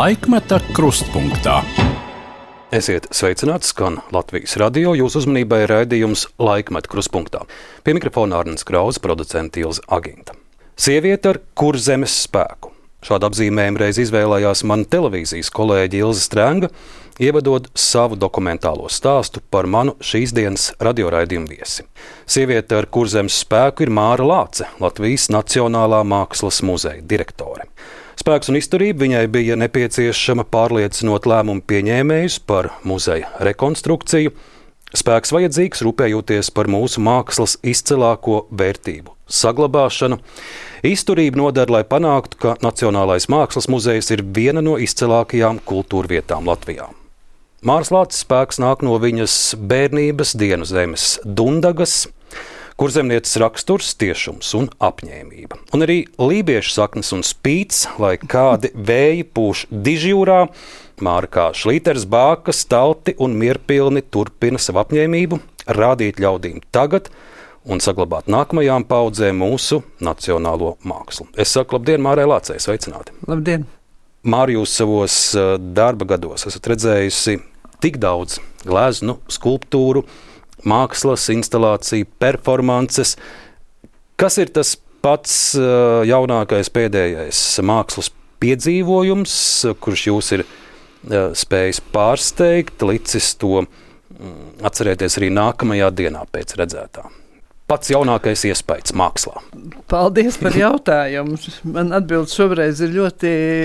Laikmeta krustpunktā. Esiet sveicināti, skan Latvijas radio, jūsu uzmanībai raidījums Laikmeta krustpunktā. Pie mikrofona Arnis Krause, producente Ilze Aginta. Sieviete ar kurzemes spēku. Šādu apzīmējumu reiz izvēlējās mana televīzijas kolēģe Ilze Strēnga, ievadot savu dokumentālo stāstu par manu šīs dienas radioraidījumu viesi. Sieviete ar kurzemes spēku ir Māra Lāce, Latvijas Nacionālā mākslas muzeja direktore. Spēks un izturība viņai bija nepieciešama pārliecinot lēmumu pieņēmējus par muzeja rekonstrukciju. Spēks vajadzīgs rūpējoties par mūsu mākslas izcilāko vērtību saglabāšanu. Izturība noder, lai panāktu, ka Nacionālais mākslas muzejs ir viena no izcilākajām kultūrvietām Latvijā. Māras Lāces spēks nāk no viņas bērnības dienu zemes Dundagas, kurzemnieces raksturs, tiešums un apņēmība. Un arī lībiešu saknes un spīts, lai kādi vēji pūš dižjūrā, Māra kā šlīters bākas, talti un mierpilni turpina savu apņēmību, rādīt ļaudīm tagad un saglabāt nākamajām paudzēm mūsu nacionālo mākslu. Es saku labdien Mārai Lācei, sveicināti! Labdien! Māra, jūs savos darba gados esat redzējusi tik daudz gleznu, skulptūru, mākslas, instalāciju, performances. Kas ir tas pats jaunākais, pēdējais mākslas piedzīvojums, kurš jūs ir spējis pārsteigt, licis to atcerēties arī nākamajā dienā pēc redzētā? Pats jaunākais iespējas mākslā. Paldies par jautājumu. Man atbilde šoreiz ir ļoti,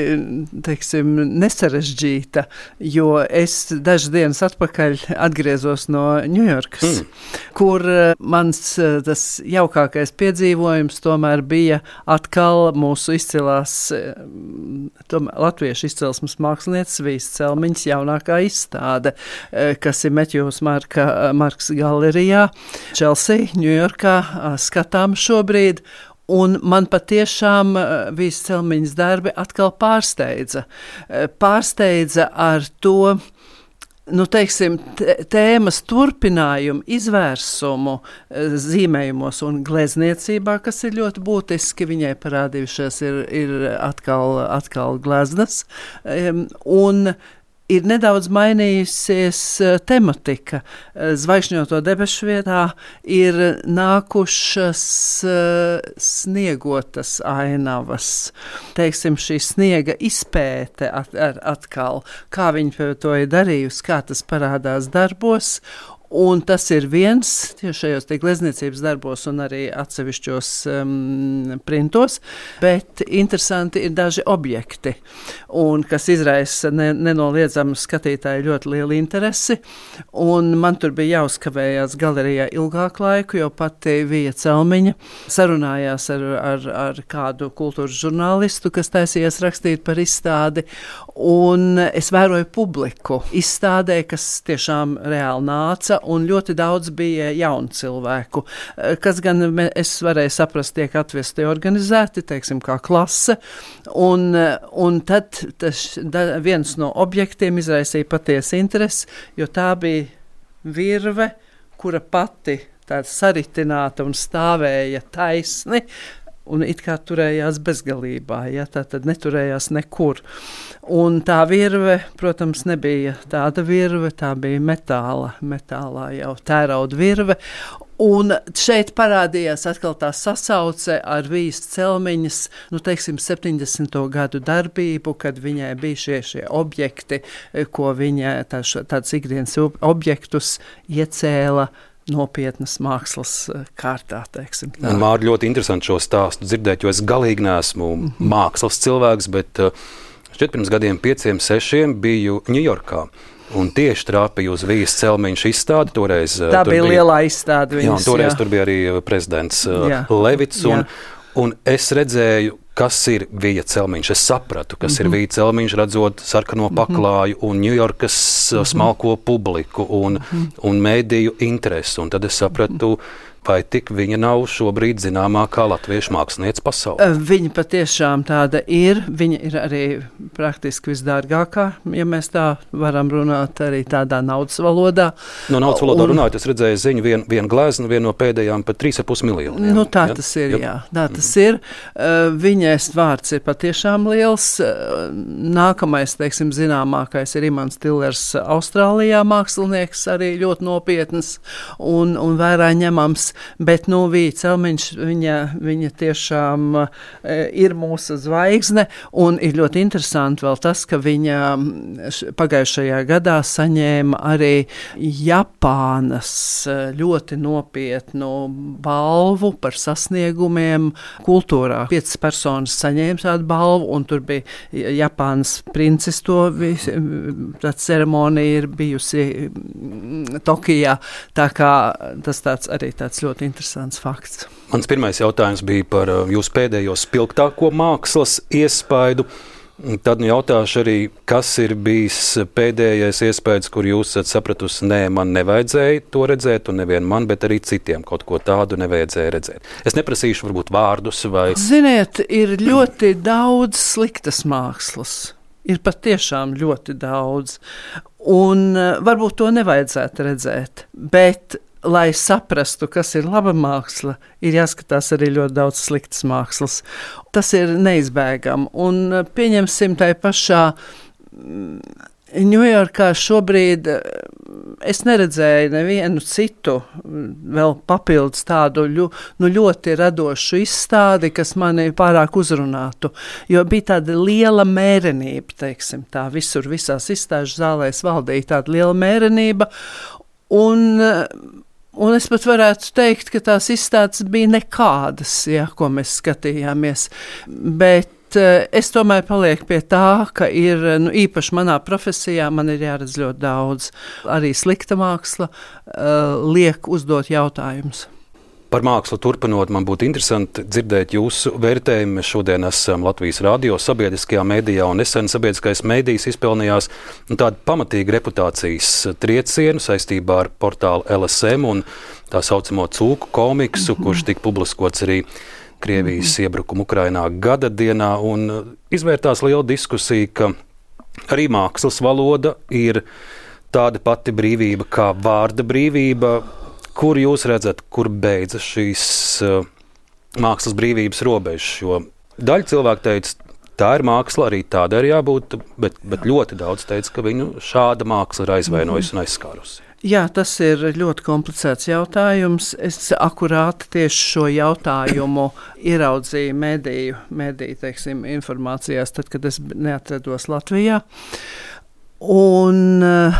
nesarežģīta, jo es dažas dienas atpakaļ atgriezos no Ņujorkas, kur mans tas jaukākais piedzīvojums tomēr bija atkal mūsu izcilās latviešu izcelsmes mākslinieces Vijas Celmiņas jaunākā izstāde, kas ir Metjūs Marks galerijā, Chelsea, Ņujorkā. Skatām šobrīd, un man patiešām Vijas Celmiņas darbi atkal pārsteidza. Pārsteidza ar to, tēmas turpinājumu, izvērsumu zīmējumos un glezniecībā, kas ir ļoti būtiski. Viņai parādījušies ir atkal gleznas, un ir nedaudz mainījusies tematika. Zvaigžņoto debešu vietā ir nākušas sniegotas ainavas. Šī sniega izpēte atkal, kā viņa to ir darījusi, kā tas parādās darbos. Un tas ir viens šajos glezniecības darbos un arī atsevišķos printos, bet interesanti ir daži objekti, un kas izraisa nenoliedzamu skatītāju ļoti lielu interesi. Un man tur bija jāuzkavējās galerijā ilgāku laiku, jo pati Vija Celmiņa sarunājās ar kādu kultūras žurnālistu, kas taisījās rakstīt par izstādi, un es vēroju publiku izstādē, kas tiešām reāli nāca. Un ļoti daudz bija jaunu cilvēku, kas gan es varēju saprast, tiek atvesti organizēti, kā klase, un tad viens no objektiem izraisīja patiesu interesi, jo tā bija virve, kura pati tāda saritināta un stāvēja taisni, un it kā turējās bezgalībā, tad neturējās nekur. Un tā virve, protams, nebija tāda virve, tā bija metālā jau tērauda virve. Un šeit parādījās atkal tā sasauce ar Vijas Celmiņas, 70. gadu darbību, kad viņai bija šie objekti, ko viņa tāds ikdienas objektus iecēla nopietnas mākslas kārtā, Māra, ļoti interesanti šo stāstu dzirdēt, jo es galīgi neesmu mākslas cilvēks, bet šķiet pirms gadiem 5, 6 biju Ņujorkā. Un tieši trāpīju uz Vijas Celmiņas izstādi. Tā bija lielā izstāde. Toreiz tur bija arī prezidents Levits. Un es redzēju, kas ir Vija Celmiņš. Es sapratu, kas ir Vija Celmiņš, redzot sarkano paklāju un Ņujorkas smalko publiku un mēdīju interesi. Un tad es sapratu, vai tik viņa nav šobrīd zināmākā latviešu mākslinieca pasaulē? Viņa patiešām tāda ir. Viņa ir arī praktiski visdārgākā, ja mēs tā varam runāt arī tādā naudas valodā. No naudas valodā runājot, es redzēju ziņu, vienu gleznu, vienu no pēdējām pat 3,5 miljoniem. Nu, tā tas ir, jā. Tā tas ir. Viņas vārds ir patiešām liels. Nākamais, teiksim, zināmākais ir Imants Tillers, Austrālijā mākslinieks, arī ļoti nopietns un vērā ņemams. Bet, Vīja Celmiņš, viņa tiešām ir mūsu zvaigzne, un ir ļoti interesanti vēl tas, ka viņa pagājušajā gadā saņēma arī Japānas ļoti nopietnu balvu par sasniegumiem kultūrā. 5 personas saņēma tādu balvu, un tur bija Japānas princis, tā ceremonija ir bijusi Tokijā, tā kā tas arī tāds ļoti interesants fakts. Mans pirmais jautājums bija par jūsu pēdējo spilgtāko mākslas iespaidu. Tad jautāšu arī, kas ir bijis pēdējais iespējas, kur jūs esat sapratusi, nē, man nevajadzēja to redzēt, un nevien man, bet arī citiem kaut ko tādu nevajadzēja redzēt. Es neprasīšu varbūt vārdus vai... Ziniet, ir ļoti daudz sliktas mākslas. Ir patiešām ļoti daudz. Un varbūt to nevajadzētu redzēt, bet... Lai saprastu, kas ir laba māksla, ir jāskatās arī ļoti daudz sliktas mākslas. Tas ir neizbēgami. Un pieņemsim tai pašā Ņujorkā šobrīd es neredzēju nevienu citu vēl papildus tādu ļoti radošu izstādi, kas mani pārāk uzrunātu. Jo bija tāda liela mērenība, teiksim tā, visās izstāžu zālēs valdīja tāda liela mērenība. Un es pat varētu teikt, ka tās izstādes bija nekādas, ko mēs skatījāmies. Bet es tomēr palieku pie tā, ka ir, īpaši manā profesijā, man ir jāredz ļoti daudz. Arī slikta māksla liek uzdot jautājumus. Par mākslu turpinot, man būtu interesanti dzirdēt jūsu vērtējumu. Mēs šodien esam Latvijas radio sabiedriskajā mēdījā, un nesen sabiedriskais mēdījis izpelnījās tādu pamatīgu reputācijas triecienu saistībā ar portālu LSM un tā saucamo cūku komiksu, kurš tika publiskots arī Krievijas iebrukumu Ukrainā gada dienā, un izvērtās liela diskusija, ka arī mākslas valoda ir tāda pati brīvība kā vārda brīvība. Kur jūs redzat, kur beidzas šīs mākslas brīvības robežas? Jo daļa cilvēku teica, tā ir māksla, arī tāda ir jābūt, bet ļoti daudz teica, ka viņu šāda māksla ir aizvainojusi un aizskārusi. Jā, tas ir ļoti komplicēts jautājums. Es akurāti tieši šo jautājumu ieraudzīju mediju, teiksim, informācijās, tad, kad es neatrados Latvijā. Un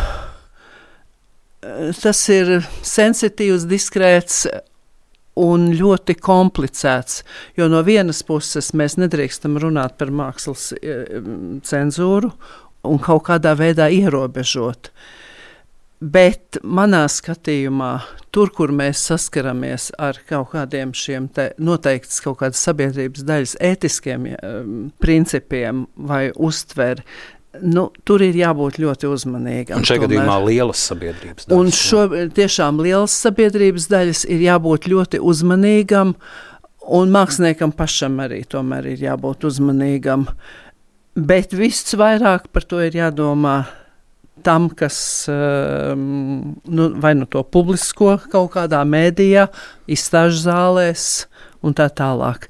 tas ir sensitīvs, diskrēts un ļoti komplicēts, jo no vienas puses mēs nedrīkstam runāt par mākslas cenzūru un kaut kādā veidā ierobežot. Bet manā skatījumā, tur, kur mēs saskaramies ar kaut kādiem šiem noteikts kaut kādas sabiedrības daļas ētiskiem principiem vai uztveri, tur ir jābūt ļoti uzmanīgam. Un šajā gadījumā lielas sabiedrības daļas. Un tiešām lielas sabiedrības daļas ir jābūt ļoti uzmanīgam, un māksliniekam pašam arī tomēr ir jābūt uzmanīgam. Bet viss vairāk par to ir jādomā tam, kas vai to publisko kaut kādā mēdījā, izstāžu zālēs un tā tālāk.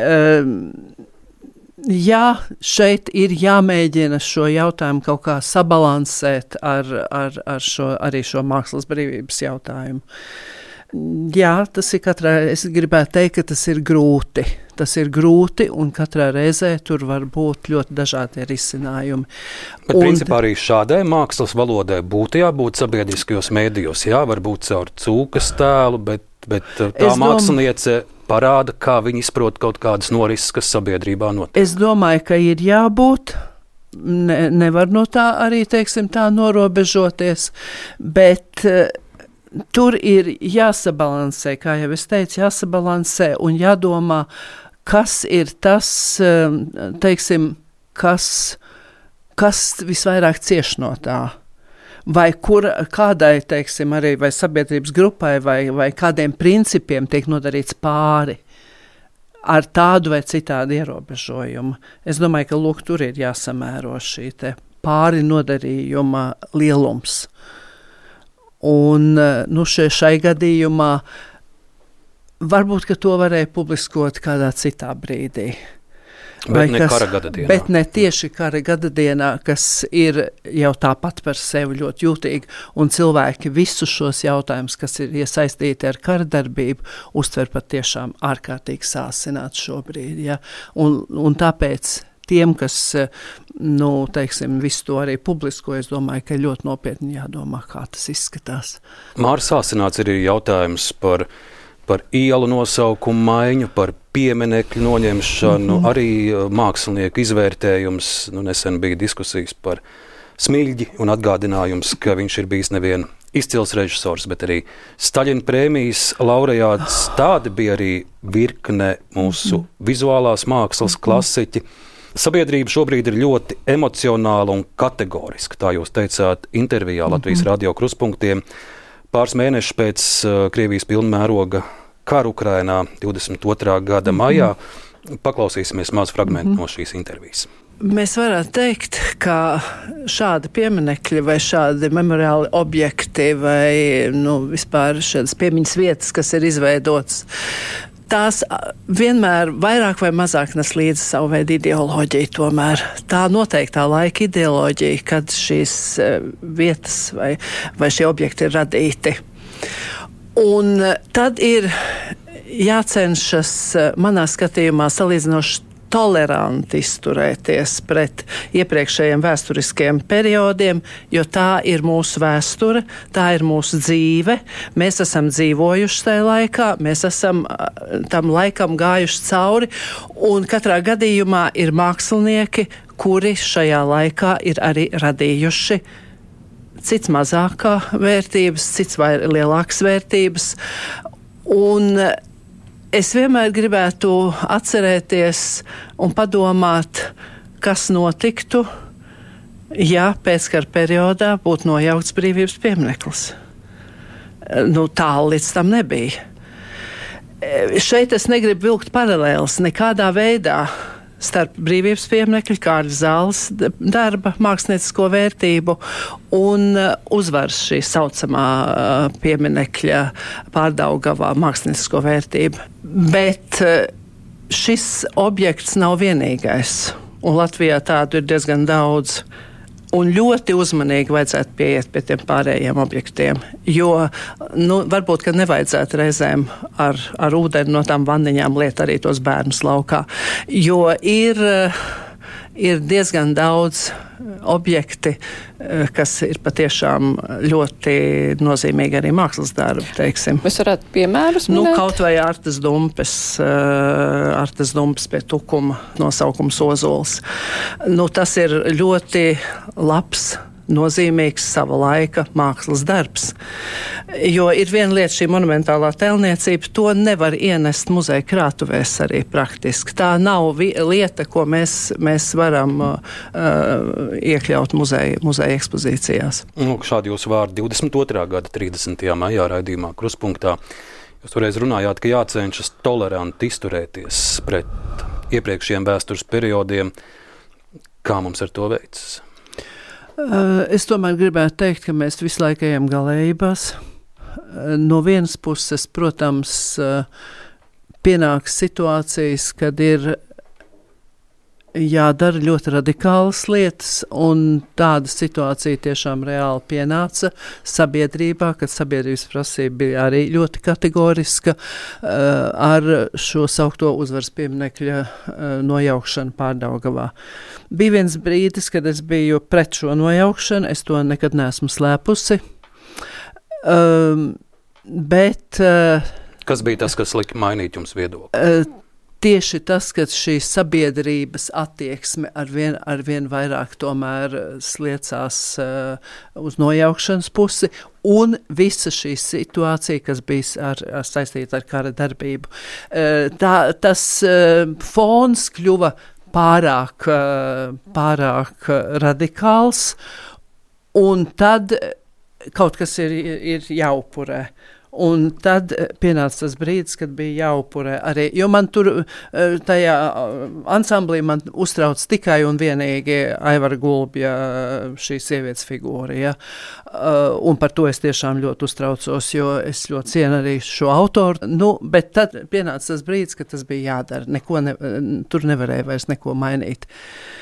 Jā, šeit ir jāmēģina šo jautājumu kaut kā sabalansēt ar šo mākslas brīvības jautājumu. Jā, tas ir es gribētu teikt, ka tas ir grūti. Tas ir grūti, un katrā reizē tur var būt ļoti dažādi risinājumi. Bet principā arī šādai mākslas valodai būtu jābūt sabiedriskajos mēdījos. Jā, varbūt caur cūkas tēlu, bet tā māksliniece parāda, kā viņi izprot kaut kādas norises, kas sabiedrībā notiek. Es domāju, ka ir jābūt. Nevar no tā arī, teiksim, tā norobežoties, bet tur ir jāsabalansē, kā jau es teicu, jāsabalansē un jādomā, kas ir tas, teiksim, kas visvairāk cieš no tā. vai kādai, teiksim, arī vai sabiedrības grupai vai kādiem principiem tiek nodarīts pāri ar tādu vai citādu ierobežojumu. Es domāju, ka lūk, tur ir jāsamēro šī te pāri nodarījuma lielums. Un šai gadījumā varbūt, ka to varēja publiskot kādā citā brīdī. Bet ne kara gada dienā. Bet ne tieši kara gada dienā, kas ir jau tāpat par sevi ļoti jūtīgi, un cilvēki visus šos jautājumus, kas ir iesaistīti ar kara darbību, uztver pat tiešām ārkārtīgi sāsināti šobrīd. Ja? Un tāpēc tiem, kas, teiksim, visu to arī publisko, es domāju, ka ļoti nopietni jādomā, kā tas izskatās. Māra, sāsināts ir jautājums par ielu nosaukumu maiņu, par pieminekļu noņemšanu, arī mākslinieku izvērtējums. Nesen bija diskusijas par Smilģi un atgādinājums, ka viņš ir bijis nevien izcils režisors, bet arī Staļina prēmijas laureāts. Tādi bija arī virkne mūsu vizuālās mākslas klasiķi. Sabiedrība šobrīd ir ļoti emocionāla un kategoriska, tā jūs teicāt intervijā Latvijas radio Kruspunktiem. Pāris mēnešus pēc Krievijas pilnmēroga kara Ukrainā 22. gada maijā. Paklausīsimies mazu fragmentu no šīs intervijas. Mēs varētu teikt, ka šādi pieminekļi vai šādi memoriāli objekti vai vispār šādas piemiņas vietas, kas ir izveidotas, tās vienmēr vairāk vai mazāk nes līdzi savu veidu ideoloģiju tomēr. Tā noteiktā laika ideoloģija, kad šīs vietas vai šie objekti ir radīti. Un tad ir jācenšas manā skatījumā salīdzinoši toleranti izturēties pret iepriekšējiem vēsturiskiem periodiem, jo tā ir mūsu vēsture, tā ir mūsu dzīve. Mēs esam dzīvojuši tajā laikā, mēs esam tam laikam gājuši cauri, un katrā gadījumā ir mākslinieki, kuri šajā laikā ir arī radījuši cits mazākā vērtības, cits vai lielākas vērtības. Un es vienmēr gribētu atcerēties un padomāt, kas notiktu, ja pēckara periodā būtu nojaukts brīvības piemineklis. Tālu līdz tam nebija. Šeit es negribu vilkt paralēles nekādā veidā starp brīvības pieminekļu, Kārļa Zāles darba māksliniecisko vērtību un uzvaras šī saucamā pieminekļa Pārdaugavā māksliniecisko vērtību. Bet šis objekts nav vienīgais, un Latvijā tādu ir diezgan daudz. Un ļoti uzmanīgi vajadzētu pieiet pie tiem pārējiem objektiem, jo varbūt, ka nevajadzētu reizēm ar ūdeni no tām vanniņām liet arī tos bērnus laukā, jo ir diezgan daudz objekti, kas ir patiešām ļoti nozīmīgi arī mākslas darbi, teiksim. Mēs varētu piemērus minēt? Kaut vai Artes Dumpes pie Tukuma nosaukums Ozols. Tas ir ļoti labs, nozīmīgs sava laika mākslas darbs. Jo ir viena lieta, šī monumentālā tēlniecība, to nevar ienest muzeja krātuvēs arī praktiski. Tā nav lieta, ko mēs varam iekļaut muzeja ekspozīcijās. Šādi jūsu vārdi 22. gada 30. maijā raidījumā Kruspunktā. Jūs toreiz runājāt, ka jācenšas toleranti izturēties pret iepriekšējiem vēstures periodiem. Kā mums ar to veicas? Es tomēr gribētu teikt, ka mēs visu laiku ejam galējībās. No vienas puses, protams, pienāks situācijas, kad ir jādara ļoti radikālas lietas, un tāda situācija tiešām reāli pienāca sabiedrībā, kad sabiedrības prasība bija arī ļoti kategoriska ar šo saukto uzvaras pieminekļa nojaukšanu Pārdaugavā. Bija viens brīdis, kad es biju pret šo nojaukšanu, es to nekad neesmu slēpusi, bet... Kas bija tas, kas lika mainīt jums viedokli? Tieši tas, ka šī sabiedrības attieksme arvien vairāk tomēr sliecās uz nojaukšanas pusi, un visa šī situācija, kas bija saistīta ar kara darbību. Tas fons kļuva pārāk radikāls, un tad kaut kas ir jāupurē. Un tad pienāca tas brīdis, kad bija jāupurē arī, jo man tur tajā ansamblī man uztrauc tikai un vienīgi Aivara Gulbja šī sievietes figūra, ja? Un par to es tiešām ļoti uztraucos, jo es ļoti cienu arī šo autoru, bet tad pienāca tas brīdis, kad tas bija jādara, tur nevarēja vairs neko mainīt,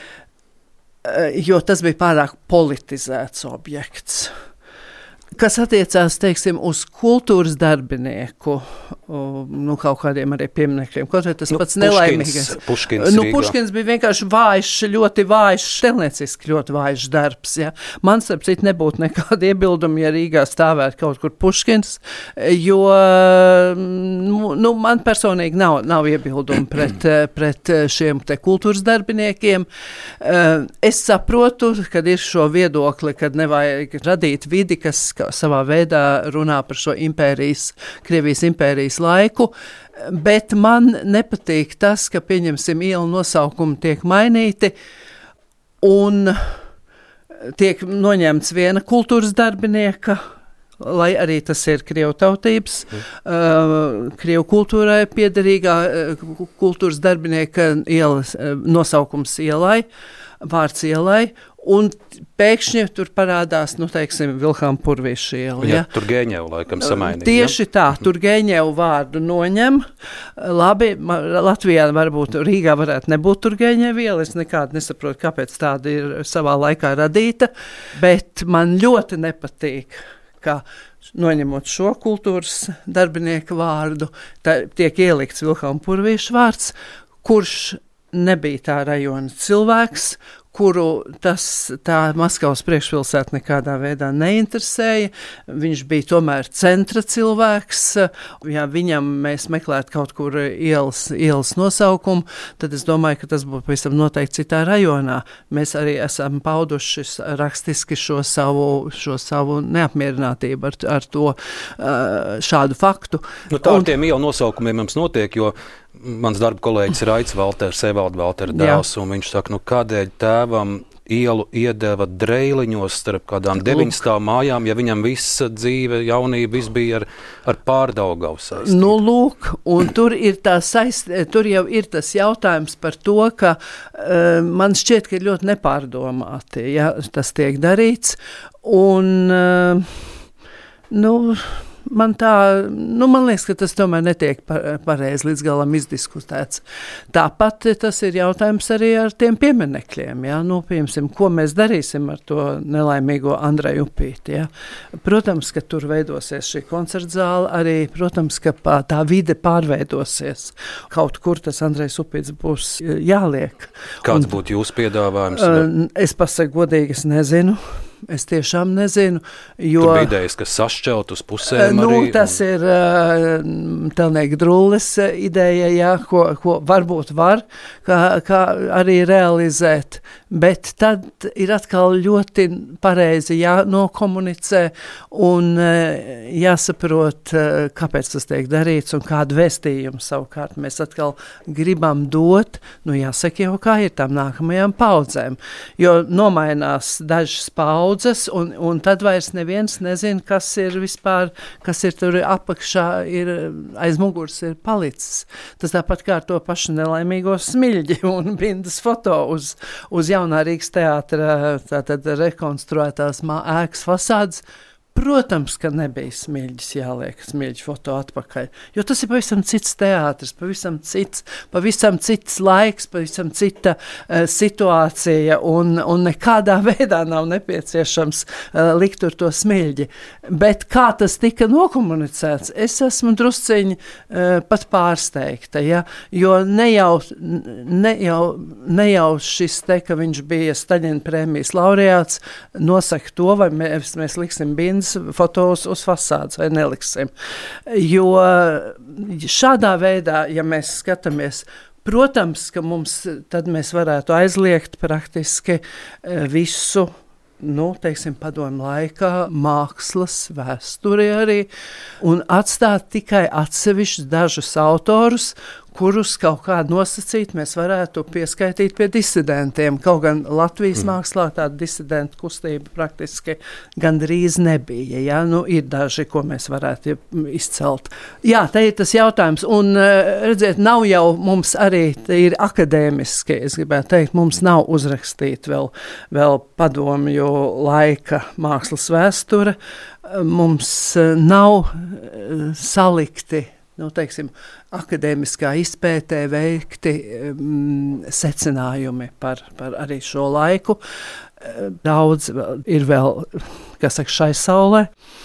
jo tas bija pārāk politizēts objekts. Kas attiecās, teiksim, uz kultūras darbinieku, kaut kādiem arī pieminekļiem, kaut vai tas pats nelaimīgais. Puškins bija vienkārši vājš, ļoti vājš, stelnieciski ļoti vājš darbs, ja. Man, starp citu, nebūtu nekāda iebilduma, ja Rīgā stāvētu kaut kur Puškins, jo, man personīgi nav iebildumi pret šiem te kultūras darbiniekiem. Es saprotu, kad ir šo viedokli, kad nevajag radīt vidi, kas savā veidā runā par šo Krievijas impērijas laiku, bet man nepatīk tas, ka, pieņemsim, ielu nosaukumi tiek mainīti un tiek noņemts viena kultūras darbinieka, lai arī tas ir krievu tautības, krievu kultūrai piederīgā kultūras darbinieka ielas, nosaukums ielai, vārds ielai, un pēkšņi tur parādās, teiksim, Vilhelma Purvīša iela. Ja? Turgeņevu laikam samainīja. Tieši tā, Turgeņevu vārdu noņem. Labi, Latvijā varbūt Rīgā varētu nebūt Turgeņevu iela, es nekādu nesaprotu, kāpēc tāda ir savā laikā radīta, bet man ļoti nepatīk, ka noņemot šo kultūras darbinieku vārdu, tiek ielikts Vilhelma Purvīša vārds, kurš nebija tā rajona cilvēks, kuru tā Maskavas priekšpilsēta nekādā veidā neinteresēja. Viņš bija tomēr centra cilvēks. Ja viņam mēs meklētu kaut kur ielas nosaukumu, tad es domāju, ka tas būtu pavisam noteikti citā rajonā. Mēs arī esam pauduši rakstiski šo savu neapmierinātību ar to šādu faktu. Tā ar tiem ielu nosaukumiem mums notiek, jo mans darba kolēģis ir Aits Valters, Evalda Valtera dēls, un viņš saka, kādēļ tēvam ielu iedeva Dreiliņos starp kādām 9 mājām, ja viņam visa dzīve, jaunība, viss bija ar Pārdaugavu saistību. Lūk, un tur jau ir tas jautājums par to, ka man šķiet, ka ir ļoti nepārdomāti, ja tas tiek darīts, un man liekas, ka tas tomēr netiek pareizi līdz galam izdiskutēts. Tāpat tas ir jautājums arī ar tiem pieminekļiem, ja? Piemēram, ko mēs darīsim ar to nelaimīgo Andreju Upīti, ja? Protams, ka tur veidosies šī koncertzāle, arī, protams, ka tā vide pārveidosies. Kaut kur tas Andrejs Upīts būs jāliek. Kāds būtu jūsu piedāvājums? Es pasaku godīgi, es nezinu. Es tiešām nezinu, jo... Tur bija idejas, ka sašķelt uz pusēm arī... Tas ir Telnieka Drulles ideja, jā, ko varbūt var kā arī realizēt, bet tad ir atkal ļoti pareizi jānokomunicē un jāsaprot, kāpēc tas tiek darīts un kādu vēstījumu savukārt mēs atkal gribam dot, jāsaka jau, kā ir tām nākamajām paudzēm, jo nomainās dažas paudzes, un tad vairs neviens nezina, kas ir vispār, kas ir tur apakšā, aiz muguras ir palicis. Tas tāpat kā ar to pašu nelaimīgo Smiļģi un Bindas foto uz Jaunā Rīgas teātra tātad rekonstruētās ēkas fasādes. Protams, ka nebija Smiļģis jāliek Smiļģi foto atpakaļ, jo tas ir pavisam cits teātris, pavisam cits laiks, pavisam cita situācija un nekādā veidā nav nepieciešams likt tur to Smiļģi. Bet kā tas tika nokomunicēts, es esmu drusciņi pat pārsteigta, ja? Jo ne jau šis te, ka viņš bija Staļina prēmijas laureāts, nosaka to, vai mēs liksim Bindas fotos uz fasādes vai neliksim. Jo šādā veidā, ja mēs skatāmies, protams, ka tad mēs varētu aizliegt praktiski visu, teiksim, padomu laikā, mākslas vēsturi arī, un atstāt tikai atsevišķus dažus autorus, kurus kaut kā nosacīt mēs varētu pieskaitīt pie disidentiem. Kaut gan Latvijas mākslā tāda disidentu kustība praktiski gandrīz nebija. Ja? Ir daži, ko mēs varētu izcelt. Jā, te ir tas jautājums. Un, redziet, nav jau mums arī, te ir akadēmiski, es gribētu teikt, mums nav uzrakstīt vēl padomju laika mākslas vēsture. Mums nav salikti, teiksim, akadēmiskā izpētē veikti secinājumi par arī šo laiku. Daudz ir vēl, šai saulē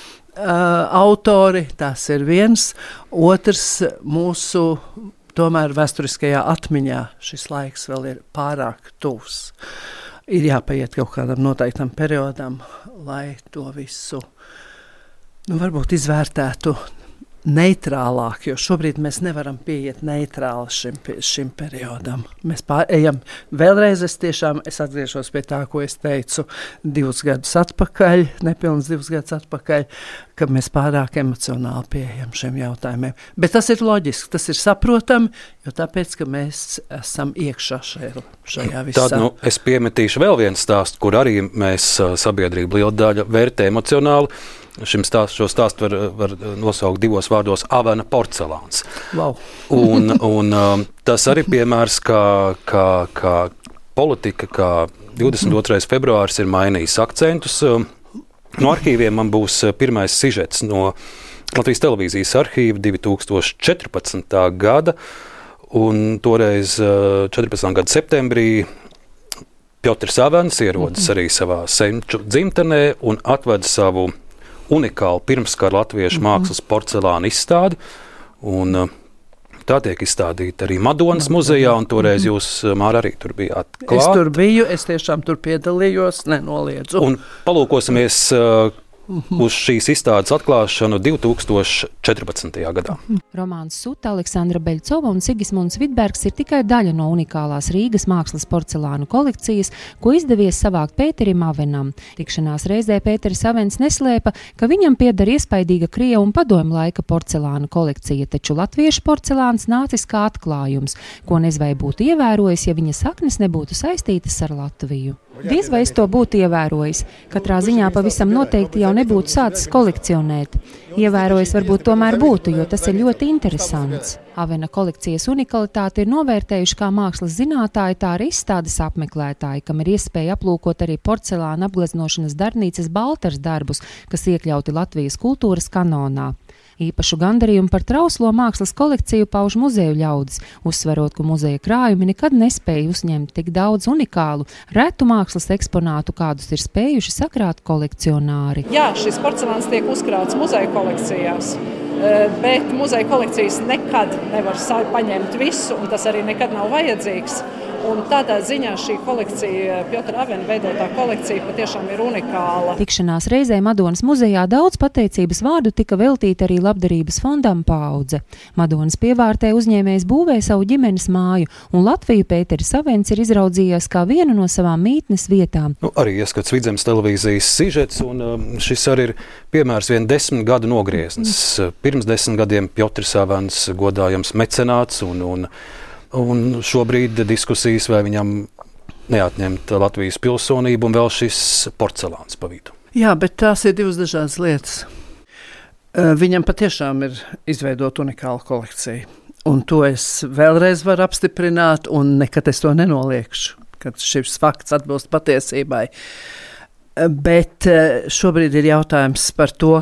autori, tas ir viens. Otrs, mūsu tomēr vēsturiskajā atmiņā šis laiks vēl ir pārāk tuvs. Ir jāpaiet kaut kādam noteiktam periodam, lai to visu varbūt izvērtētu neitrālāk, jo šobrīd mēs nevaram pieiet neitrāli šim periodam. Mēs ejam vēlreiz, es atgriežos pie tā, ko es teicu 2 gadus atpakaļ, nepilns 2 gadus atpakaļ, ka mēs pārāk emocionāli pieejam šiem jautājumiem. Bet tas ir loģiski, tas ir saprotami, jo tāpēc, ka mēs esam iekšā šajā visā. Tad, es piemetīšu vēl vienu stāstu, kur arī mēs sabiedrība liela daļa vērtē emocionāli. Šo stāstu var nosaukt 2 vārdos - Avena porcelāns. Wow. un tas arī piemērs, kā politika, kā 22. februāris ir mainījis akcentus. No arhīviem man būs pirmais sižets no Latvijas televīzijas arhīva 2014. gada, un toreiz 14. gada septembrī Pjotrs Avens ierodas arī savā senču dzimtenē un atved savu unikālu pirmskara latviešu mākslas porcelāna izstādi. Un tā tiek izstādīta arī Madonas muzejā, un toreiz jūs, Māra, arī tur bijāt klāt. Es tur biju, es tiešām tur piedalījos, nenoliedzu. Un palūkosimies uz šīs izstādes atklāšanu 2014. gadā. Romāns Suta, Aleksandra Beļcova un Sigismunds Vidbergs ir tikai daļa no unikālās Rīgas mākslas porcelānu kolekcijas, ko izdevies savākt Pēterim Avenam. Tikšanās reizē Pēteris Avens neslēpa, ka viņam pieder iespaidīga Krievu un padomju laika porcelānu kolekcija, taču latviešu porcelāns nācis kā atklājums, ko nezvai būtu ievērojis, ja viņa saknes nebūtu saistītas ar Latviju. Diez vai es to būtu ievērojis. Katrā ziņā pavisam noteikti jau nebūtu sācis kolekcionēt. Ievērojis varbūt tomēr būtu, jo tas ir ļoti interesants. Avena kolekcijas unikalitāti ir novērtējuši kā mākslas zinātāji, tā arī izstādes apmeklētāji, kam ir iespēja aplūkot arī porcelāna apgleznošanas darbnīcas Baltars darbus, kas iekļauti Latvijas kultūras kanonā. Īpašu gandarījumu par trauslo mākslas kolekciju pauž muzeju ļaudis, uzsverot, ka muzeja krājumi nekad nespēja uzņemt tik daudz unikālu, retu mākslas eksponātu, kādus ir spējuši sakrāt kolekcionāri. Jā, šis porcelāns tiek uzkrāts muzeja kolekcijās, bet muzeja kolekcijas nekad nevar paņemt visu, un tas arī nekad nav vajadzīgs. Un tādā ziņā šī kolekcija, Pjotra Avena veidotā kolekcija, patiešām ir unikāla. Tikšanās reizē Madonas muzejā daudz pateicības vārdu tika veltīti arī labdarības fondam Paudze. Madonas pievārtē uzņēmējs būvē savu ģimenes māju, un Latviju Pēteris Avens ir izraudzījies kā vienu no savām mītnes vietām. Arī ieskats Vidzemes televīzijas sižets, un šis arī ir piemērs 10 gadu nogrieznis. Pirms 10 gadiem Pjotrs Avens godājams mecenāts, un šobrīd diskusijas, vai viņam neatņemt Latvijas pilsonību un vēl šis porcelāns pa vidu. Jā, bet tās ir 2 dažādas lietas. Viņam patiešām ir izveidota unikāla kolekcija. Un to es vēlreiz varu apstiprināt, un nekad es to nenoliekšu, kad šis fakts atbilst patiesībai. Bet šobrīd ir jautājums par to,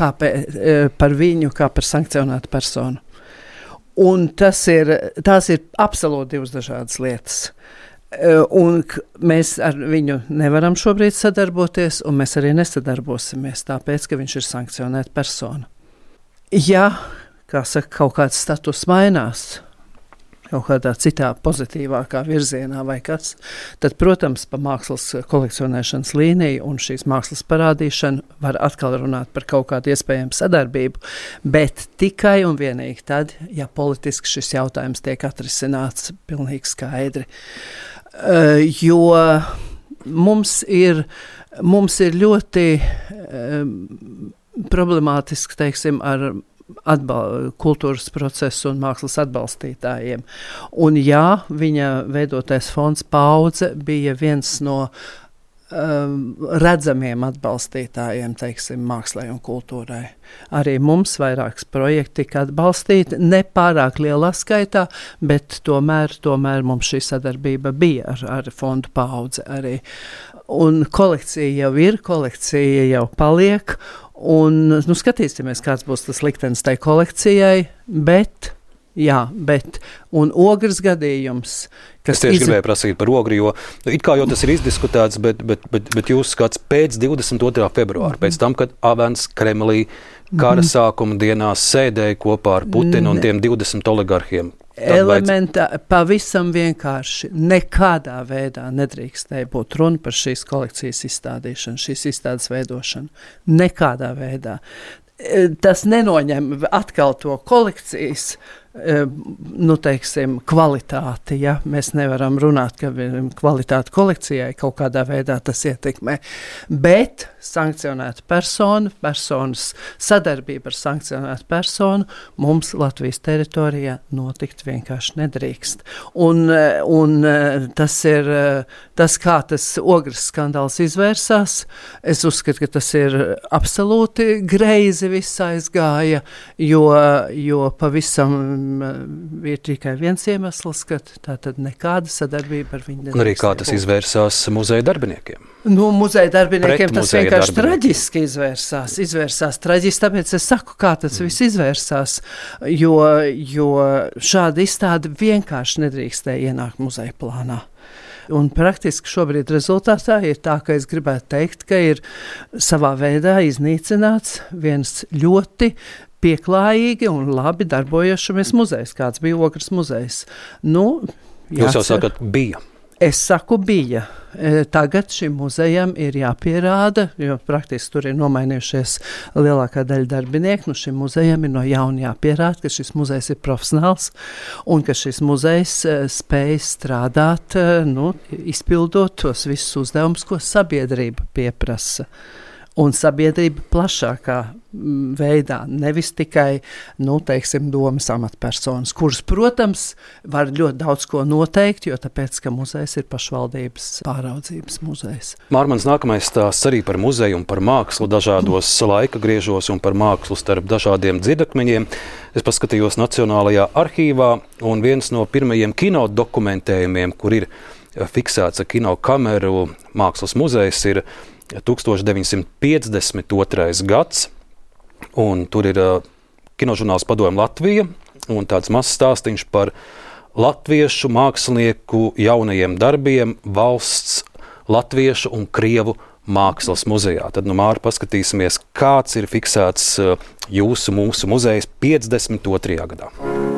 par viņu, kā par sankcionētu personu. Un tās ir absolūti 2 dažādas lietas. Un mēs ar viņu nevaram šobrīd sadarboties, un mēs arī nesadarbosimies, tāpēc, ka viņš ir sankcionēta persona. Ja, kaut kāds status mainās, kaut kādā citā pozitīvākā virzienā vai kas, tad, protams, pa mākslas kolekcionēšanas līniju un šīs mākslas parādīšanu var atkal runāt par kaut kādu iespējamu sadarbību, bet tikai un vienīgi tad, ja politiski šis jautājums tiek atrisināts pilnīgi skaidri. Jo mums ir ļoti problemātiski, teiksim, kultūras procesu un mākslas atbalstītājiem. Un jā, viņa veidotais fonds Paudze bija viens no redzamiem atbalstītājiem, teiksim, mākslai un kultūrai. Arī mums vairākas projekti tika atbalstīti, ne pārāk lielā skaitā, bet tomēr mums šī sadarbība bija ar fondu Paudze arī. Un kolekcija jau ir, kolekcija jau paliek, un skatīsimies, kāds būs tas liktenis tai kolekcijai, bet un Ogres gadījums, Es tieši gribēju prasīt par Ogri, jo it kā jau tas ir izdiskutēts, bet jūs skats pēc 22. februāra, pēc tam, kad Avens Kremlī kara sākuma dienās sēdēja kopā ar Putinu un tiem 20 oligarhiem. Pavisam vienkārši nekādā veidā nedrīkstēja būt runa par šīs kolekcijas izstādīšanu, šīs izstādes veidošanu. Nekādā veidā. Tas nenoņem atkal to kolekcijas teiksim, kvalitāti. Ja? Mēs nevaram runāt, ka kvalitāti kolekcijai kaut kādā veidā tas ietekmē. Bet sankcionēta personas sadarbība ar sankcionētu personu mums Latvijas teritorijā notikt vienkārši nedrīkst. Un tas ir tas, kā tas Ogres skandāls izvērsās. Es uzskatu, ka tas ir absolūti greizi viss aizgāja, jo pavisam ir tikai viens iemesls, ka tā tad nekāda sadarbība ar viņu nedrīkst. Un arī kā tas izvērsās muzeja darbiniekiem? Muzeja darbiniekiem tas vienkārši traģiski izvērsās traģiski, tāpēc es saku, kā tas viss izvērsās, jo šāda izstāde vienkārši nedrīkstēja ienākt muzeja plānā. Un praktiski šobrīd rezultātā ir tā, ka es gribētu teikt, ka ir savā veidā iznīcināts viens ļoti pieklājīgi un labi darbojošamies muzejs, kāds bija Ogres muzejs. Jūs jau sakat, bija. Es saku, bija. Tagad šim muzejam ir jāpierāda, jo praktiski tur ir nomainījušies lielākā daļa darbinieku. Šim muzejam ir no jauna jāpierāda, ka šis muzejs ir profesionāls un ka šis muzejs spēj strādāt, izpildot tos visus uzdevumus, ko sabiedrība pieprasa. Un sabiedrība plašākā veidā, nevis tikai, domas amatpersonas, kuras, protams, var ļoti daudz ko noteikt, jo tāpēc, ka muzejs ir pašvaldības pāraudzības muzejs. Mārmans nākamais stāsts arī par muzeju un par mākslu dažādos laika griežos un par mākslu starp dažādiem dzirdakmeņiem. Es paskatījos Nacionālajā arhīvā, un viens no pirmajiem kino dokumentējumiem, kur ir fiksēts ar kino kameru mākslas muzejs, ir 1952. gads, un tur ir kinožurnāls Padome Latvija, un tāds mazs stāstiņš par latviešu mākslinieku jaunajiem darbiem valsts latviešu un krievu mākslas muzejā. Tad, Māri, paskatīsimies, kāds ir fiksēts mūsu muzejs 52. gadā.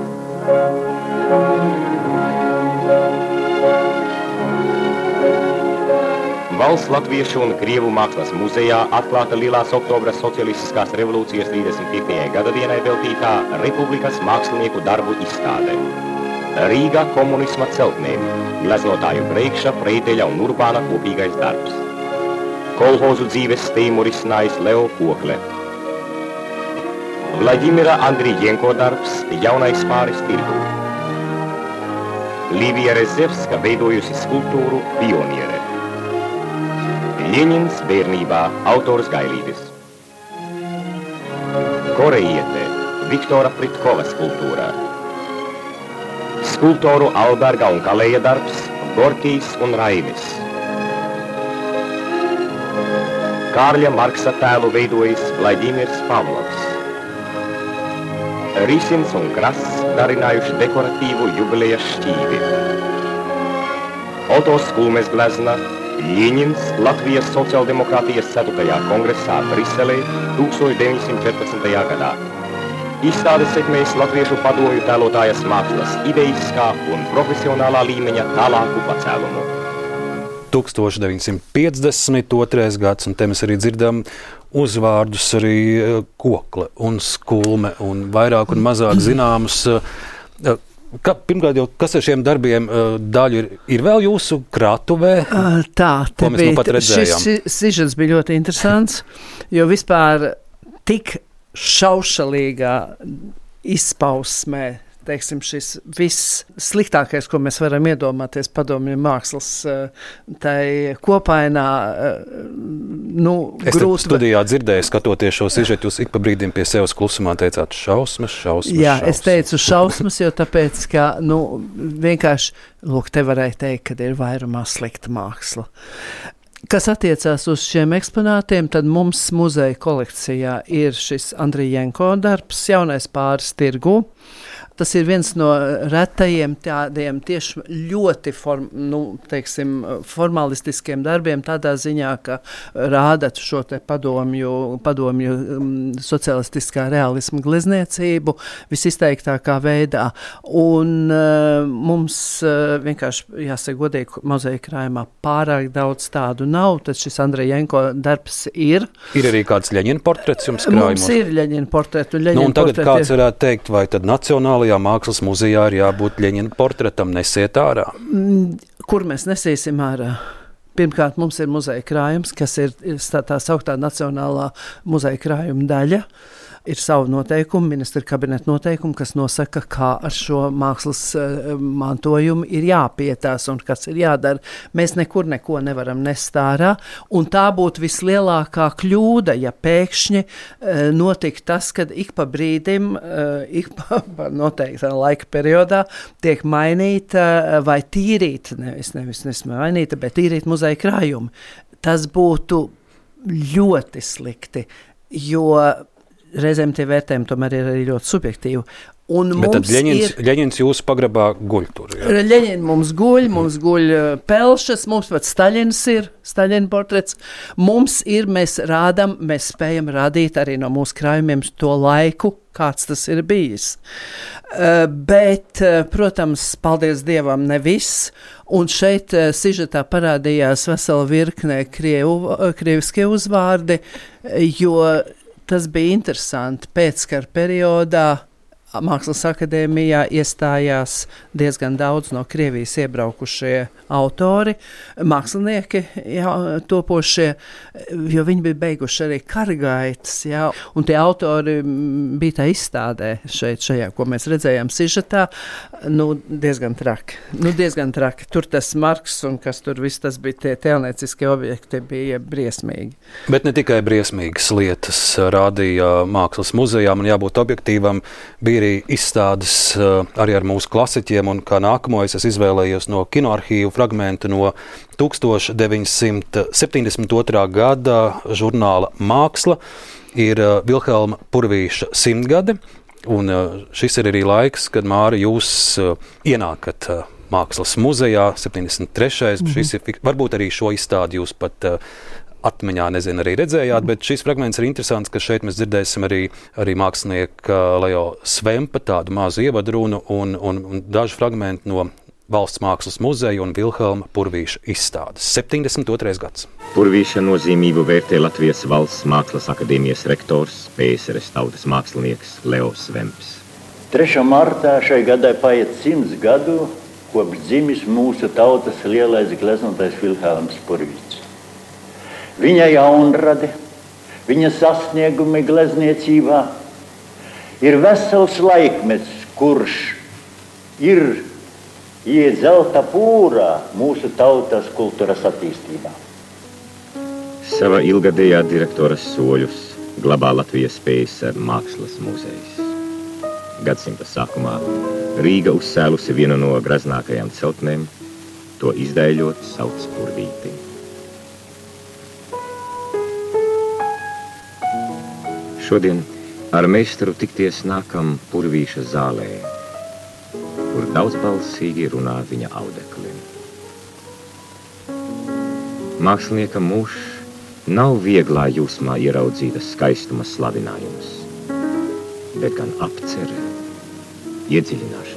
Valsts latviešu un krievu mākslas muzejā atklāta Lielās oktobra socialistiskās revolūcijas 35. gada dienai veltītā Republikas mākslinieku darbu izstāde. Rīga komunisma celtnē, gleznotāju Breikša, Preiteļa un Urbāna kopīgais darbs. Kolhozu dzīves steimu risinājis Leo Kokle. Vladimira Andrijenko darbs Jaunais pāris tirgū. Līvija Rezevska veidojusi skulptūru Pioniere. Ļeņins bērnībā, autors Gailītis. Korejiete, Viktora Pritkova skulptūra. Skulptoru Alberga un Kalēja darbs, Gorkijs un Rainis. Kārļa Marksa tēlu veidojis Vladimirs Pavlovs. Risins un Krass darinājuši dekoratīvu jubilejas šķīvi. Oto Skulmes glezna, Ļeņins Latvijas sociāldemokrātijas 4. kongresā Briselē 1914. gadā. Izstāde sekmēs latviešu padomju tēlotājas mākslas ideiskā un profesionālā līmeņa tālāku pacēlumu. 1952. gads, un te mēs arī dzirdam uzvārdus arī Kokle un Skulme un vairāk un mazāk zināmus. Pirmkārt, kas ar šiem darbiem daļu ir vēl jūsu krātuvē? Ko mēs nu pat redzējām? Šis sižets bija ļoti interesants, jo vispār tik šaušalīgā izpausmē. Teiksim, šis viss sliktākais, ko mēs varam iedomāties padomju mākslas tai kopainā, Es grūti. Studijā dzirdēju, skatoties šo sižetu, jūs ik pa brīdim pie sevis klusumā teicāt šausmas. Jā, es teicu šausmas, jo tāpēc, ka, vienkārši, te varēja teikt, kad ir vairumā slikta māksla. Kas attiecās uz šiem eksponātiem, tad mums muzeja kolekcijā ir šis Andrijenko darbs, jaunais pāris tirgu. Tas ir viens no retajiem tādiem tieši ļoti formalistiskiem darbiem, tādā ziņā, ka rāda šo te padomju socialistiskā realisma glezniecību visizteiktākā veidā. Un mums vienkārši jāsaka godīgi, muzeja krājumā pārāk daudz tādu nav, tad šis Andrijenko darbs ir. Ir arī kāds Ļeņina portrets jums krājumos? Mums ir Ļeņina portreti. Un tagad kāds varētu teikt, vai tad Nacionālajā mākslas muzejā ir jābūt Ļeņina portretam, nesiet ārā? Kur mēs nesīsim ārā? Pirmkārt, mums ir muzeja krājums, kas ir tā sauktā Nacionālā muzeja krājuma daļa. Ir savu noteikumu, ministra kabineta noteikumu, kas nosaka, kā ar šo mākslas mantojumu ir jāpietās un kas ir jādara. Mēs nekur neko nevaram nest ārā, un tā būtu vislielākā kļūda, ja pēkšņi notika tas, kad ik pa brīdim, ik pa noteiktā laika periodā tiek mainīta vai tīrīta, nevis mainīta, bet tīrīta muzeja krājumi. Tas būtu ļoti slikti, jo reizēm tie vērtējumi tomēr ir arī ļoti subjektīvi. Bet tad Ļeņins jūsu pagrabā guļ tur? Ļeņina mums guļ Pelšas, mums pat Staļina portrets. Mēs spējam rādīt arī no mūsu krājumiem to laiku, kāds tas ir bijis. Bet, protams, paldies Dievam, ne viss. Un šeit sižetā parādījās vesela virkne krieviskie uzvārdi, jo tas bija interesanti. Pēckara periodā Mākslas akadēmijā iestājās diezgan daudz no Krievijas iebraukušie autori, mākslinieki topošie, jo viņi bija beiguši arī karagaitas, un tie autori bija tā izstādē šajā, ko mēs redzējām sižetā, diezgan traki. Tur tas Marks un kas tur viss, tas bija tie tēlnieciskie objekti, bija briesmīgi. Bet ne tikai briesmīgas lietas rādīja mākslas muzejā, man jābūt objektīvam, bija arī izstādes arī ar mūsu klasiķiem, un kā nākamo es izvēlējos no kinoarhīvu fragmentu no 1972. Gada žurnāla Māksla. Ir Vilhelma Purvīša 100 gadi, un šis ir arī laiks, kad, Māra, jūs ienākat Mākslas muzejā, 73. Šis ir, varbūt arī šo izstādi jūs pat atmiņā, arī redzējāt, bet šis fragments ir interesants, ka šeit mēs dzirdēsim arī mākslinieka Leo Svempa tādu mazu ievadrunu un dažu fragmentu no Valsts mākslas muzeja un Vilhelma Purvīša izstādes. 72. gads. Purvīša nozīmību vērtē Latvijas Valsts mākslas akadēmijas rektors, PSRS tautas mākslinieks Leo Svemps. 3. martā šai gadai paiet 100 gadu, kopš dzimis mūsu tautas lielais gleznotais Vilhelms Purvīts. Viņa jaunrade, viņa sasniegumi glezniecībā ir vesels laikmets, kurš ir iedzelta pūrā mūsu tautas kultūras attīstībā. Sava ilgadējā direktora soļus glabā Latvijas PSR mākslas muzejs. Gadsimta sākumā Rīga uzcēlusi vienu no graznākajām celtnēm, to izdēļot sauc Purvīti. Šodien ar meistaru tikties nākam Purvīša zālē, kur daudzbalsīgi runā viņa audeklim. Mākslinieka mūžs nav vieglā jūsmā ieraudzītas skaistuma slavinājums, bet gan apcerē, iedziļināšanās.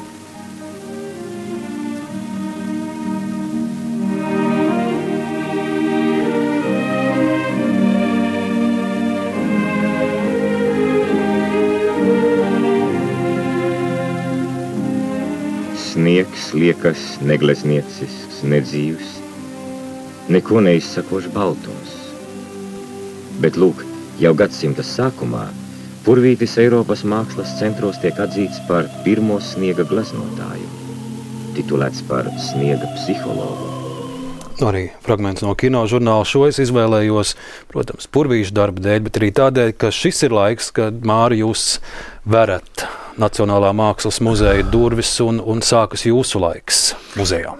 Sniegs liekas neglezniecisks, nedzīvs, neko neizsakošs baltums. Bet lūk, jau gadsimta sākumā Purvītis Eiropas mākslas centros tiek atzīts par pirmo sniega gleznotāju, titulēts par sniega psihologu. Arī fragments no kino žurnāla šo es izvēlējos, protams, Purvīša darba dēļ, bet arī tādēļ, ka šis ir laiks, kad, Māri, jūs verat Nacionālā mākslas muzeja durvis un sākas jūsu laiks muzejā.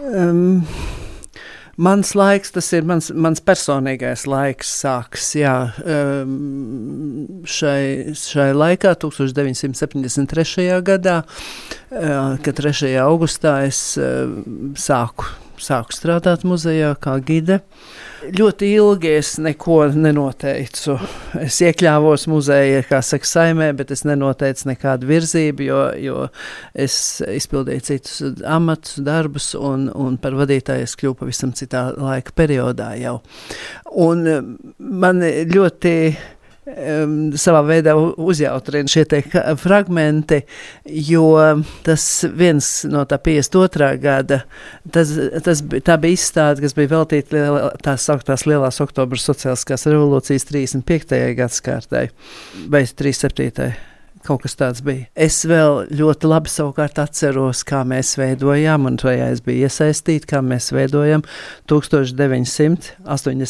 Mans laiks, tas ir mans personīgais laiks sāks, jā. Šai laikā, 1973. gadā, kad 3. augustā es sāku strādāt muzejā kā gide. Ļoti ilgi es neko nenoteicu. Es iekļāvos muzejā, kā saka, saimē, bet es nenoteicu nekādu virzību, jo es izpildīju citus amatus, darbus, un par vadītāju es kļuvu pavisam citā laika periodā jau. Un man ļoti savā veidā uzjautrina šie te fragmenti, jo tas viens no tā 52. gada, tā bija izstāde, kas bija veltīta tās sauktās Lielās oktobra sociāliskās revolūcijas 35. gadskārtai, vai 37. Kaut kas tāds bija. Es vēl ļoti labi savukārt atceros, kā mēs veidojām, un tajā es biju iesaistīta, kā mēs veidojam 1987.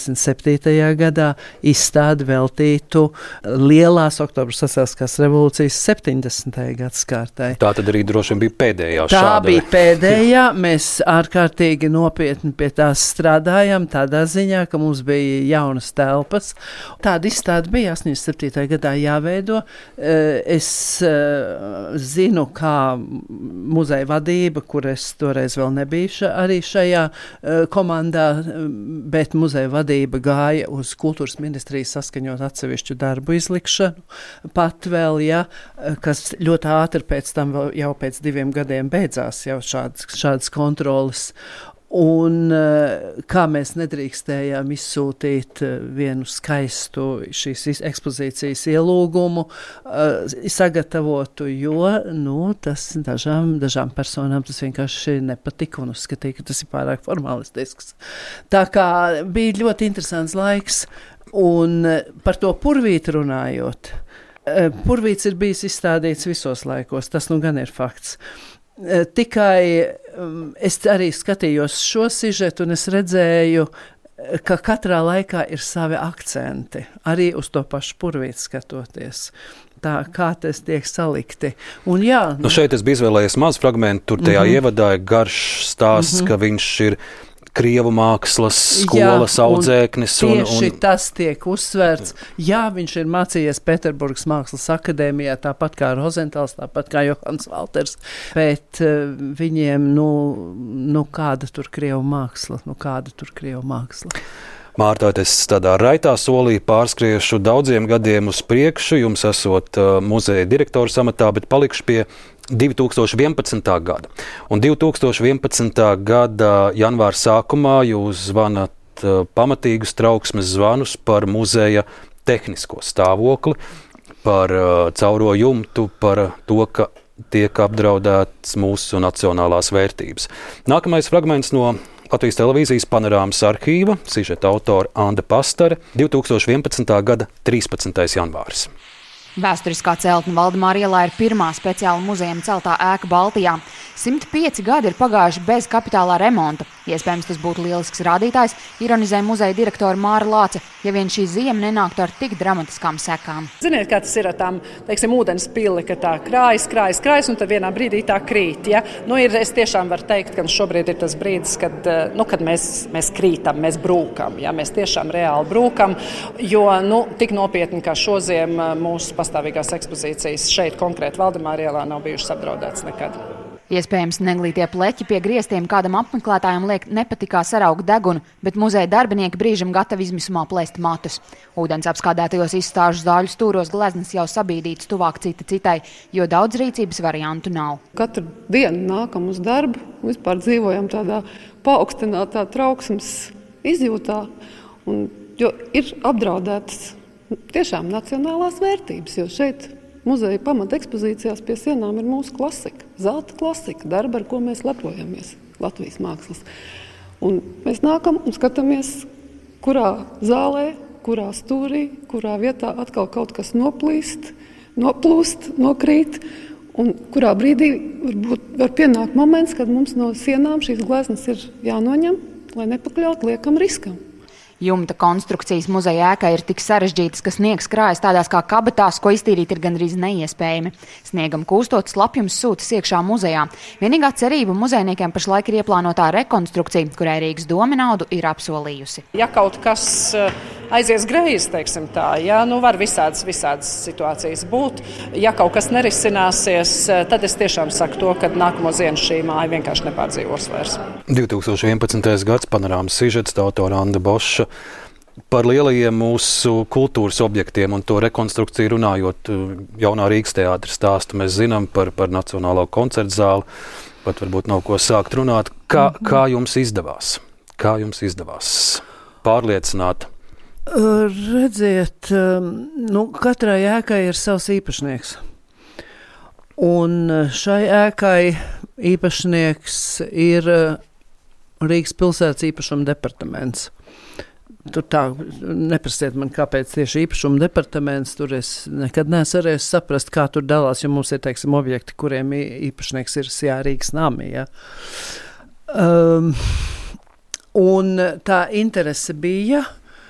gadā izstādi veltītu Lielās oktobra sociāliskās revolūcijas 70. gadskārtai. Tā tad arī droši vien bija pēdējā šāda. Tā bija pēdējā. Jā. Mēs ārkārtīgi nopietni pie tās strādājām, tādā ziņā, ka mums bija jaunas telpas. Tāda izstāde bija 87. gadā jāveido. Es zinu, kā muzeja vadība, kur es toreiz vēl nebiju arī šajā komandā, bet muzeja vadība gāja uz kultūras ministriju saskaņot atsevišķu darbu izlikšanu pat vēl, ja, kas ļoti ātri pēc tam jau pēc 2 gadiem beidzās jau šādas kontrolas. Un kā mēs nedrīkstējām izsūtīt vienu skaistu šīs ekspozīcijas ielūgumu sagatavotu, jo tas dažām personām tas vienkārši nepatika un uzskatīja, ka tas ir pārāk formalistisks. Tā kā bija ļoti interesants laiks, un par to Purvīti runājot. Purvīts ir bijis izstādīts visos laikos, tas nu gan ir fakts. Tikai es arī skatījos šo sižetu un es redzēju, ka katrā laikā ir savi akcenti, arī uz to pašu Purvīti skatoties. Tā kā tas tiek salikti. Un jā, šeit es biju izvēlējies maz fragmentu, tur tajā ievadā ir garš stāsts, ka viņš ir Krievu mākslas skolas audzēknis. Tieši tas tiek uzsvērts. Jā, viņš ir mācījies Pēterburgas mākslas akadēmijā, tāpat kā Rozentāls, tāpat kā Johans Valters, bet viņiem, kāda tur Krievu māksla, Mārta, es tādā raitā solī pārskriešu daudziem gadiem uz priekšu, jums esot muzeja direktora amatā, bet palikšu pie 2011. gada. Un 2011. gada janvāra sākumā jūs zvanat pamatīgus trauksmes zvanus par muzeja tehnisko stāvokli, par cauro jumtu, par to, ka tiek apdraudēts mūsu nacionālās vērtības. Nākamais fragments no Latvijas televīzijas panorāmas arhīva, sižeta autora Anda Pastare, 2011. gada 13. janvāris. Vēsturiskā celtne Valdemāra ielā ir pirmā speciāla muzejam celtā ēka Baltijā. 105 gadi ir pagājuši bez kapitālā remonta. Iespējams, tas būtu lielisks rādītājs, ironizē muzeja direktora Māra Lāce, ja vien šī ziema nenāktu ar tik dramatiskām sekām. Ziniet, kā tas ir ar tām, ūdens pili, ka tā krājas, un tad vienā brīdī tā krīt. Ja? Es tiešām varu teikt, ka šobrīd ir tas brīdis, kad mēs krītam, mēs brūkam. Ja? Mēs tiešām reāli brūkam, jo tik nopietni kā šoziem mūsu pastāvīgās ekspozīcijas šeit konkrēti Valdemāra ielā nav bijušas apdraudētas nekad. Iespējams, neglītie pleķi pie griestiem kādam apmeklētājam liek nepatikā saraugt degunu, bet muzeja darbinieki brīžam gatavi izmisumā plēst matus. Ūdens apskādētajos izstāžu zāļu stūros gleznas jau sabīdītas tuvāk cita citai, jo daudz rīcības variantu nav. Katru dienu nākam uz darbu, vispār dzīvojam tādā paaugstinātā trauksmes izjūtā, jo ir apdraudētas tiešām nacionālās vērtības, jo šeit muzeja pamata ekspozīcijās pie sienām ir mūsu klasika, zelta klasika, darba, ar ko mēs lepojamies Latvijas mākslas. Un mēs nākam un skatāmies, kurā zālē, kurā stūrī, kurā vietā atkal kaut kas noplīst, noplūst, nokrīt. Un kurā brīdī var pienākt moments, kad mums no sienām šīs gleznas ir jānoņem, lai nepakļaut liekam riskam. Jumta konstrukcijas muzeja ēkā ir tik sarežģītas, ka sniegs krājas tādās kā kabatās, ko iztīrīt ir gandrīz neiespējami. Sniegam kūstot, slapjums sūtas iekšā muzejā. Vienīgā cerība muzejniekiem pašlaik ir ieplānotā rekonstrukcija, kurai Rīgas doma naudu ir apsolījusi. Ja kaut kas aizies greizi, teiksim tā, var visādas situācijas būt. Ja kaut kas nerisināsies, tad es tiešām saku to, ka nākamo zienu šī māja vienkārši nepārdzīvos vairs. 2011. gads panorāmas sižets, autora Anda Boša. Par lielajiem mūsu kultūras objektiem un to rekonstrukciju runājot, jaunā Rīgas teātra stāstu mēs zinām par Nacionālo koncertu zāli, pat varbūt nav ko sākt runāt. Kā jums izdevās? Kā jums izdevās pārliecināt? Redziet, katrai ēkai ir savs īpašnieks. Un šai ēkai īpašnieks ir Rīgas pilsētas īpašuma departaments. Tur tā, neprasiet man, kāpēc tieši īpašuma departaments, tur es nekad neesmu varējis saprast, kā tur dalās, jo mums ir, teiksim, objekti, kuriem īpašnieks ir Rīgas nami, ja. Un tā interese bija,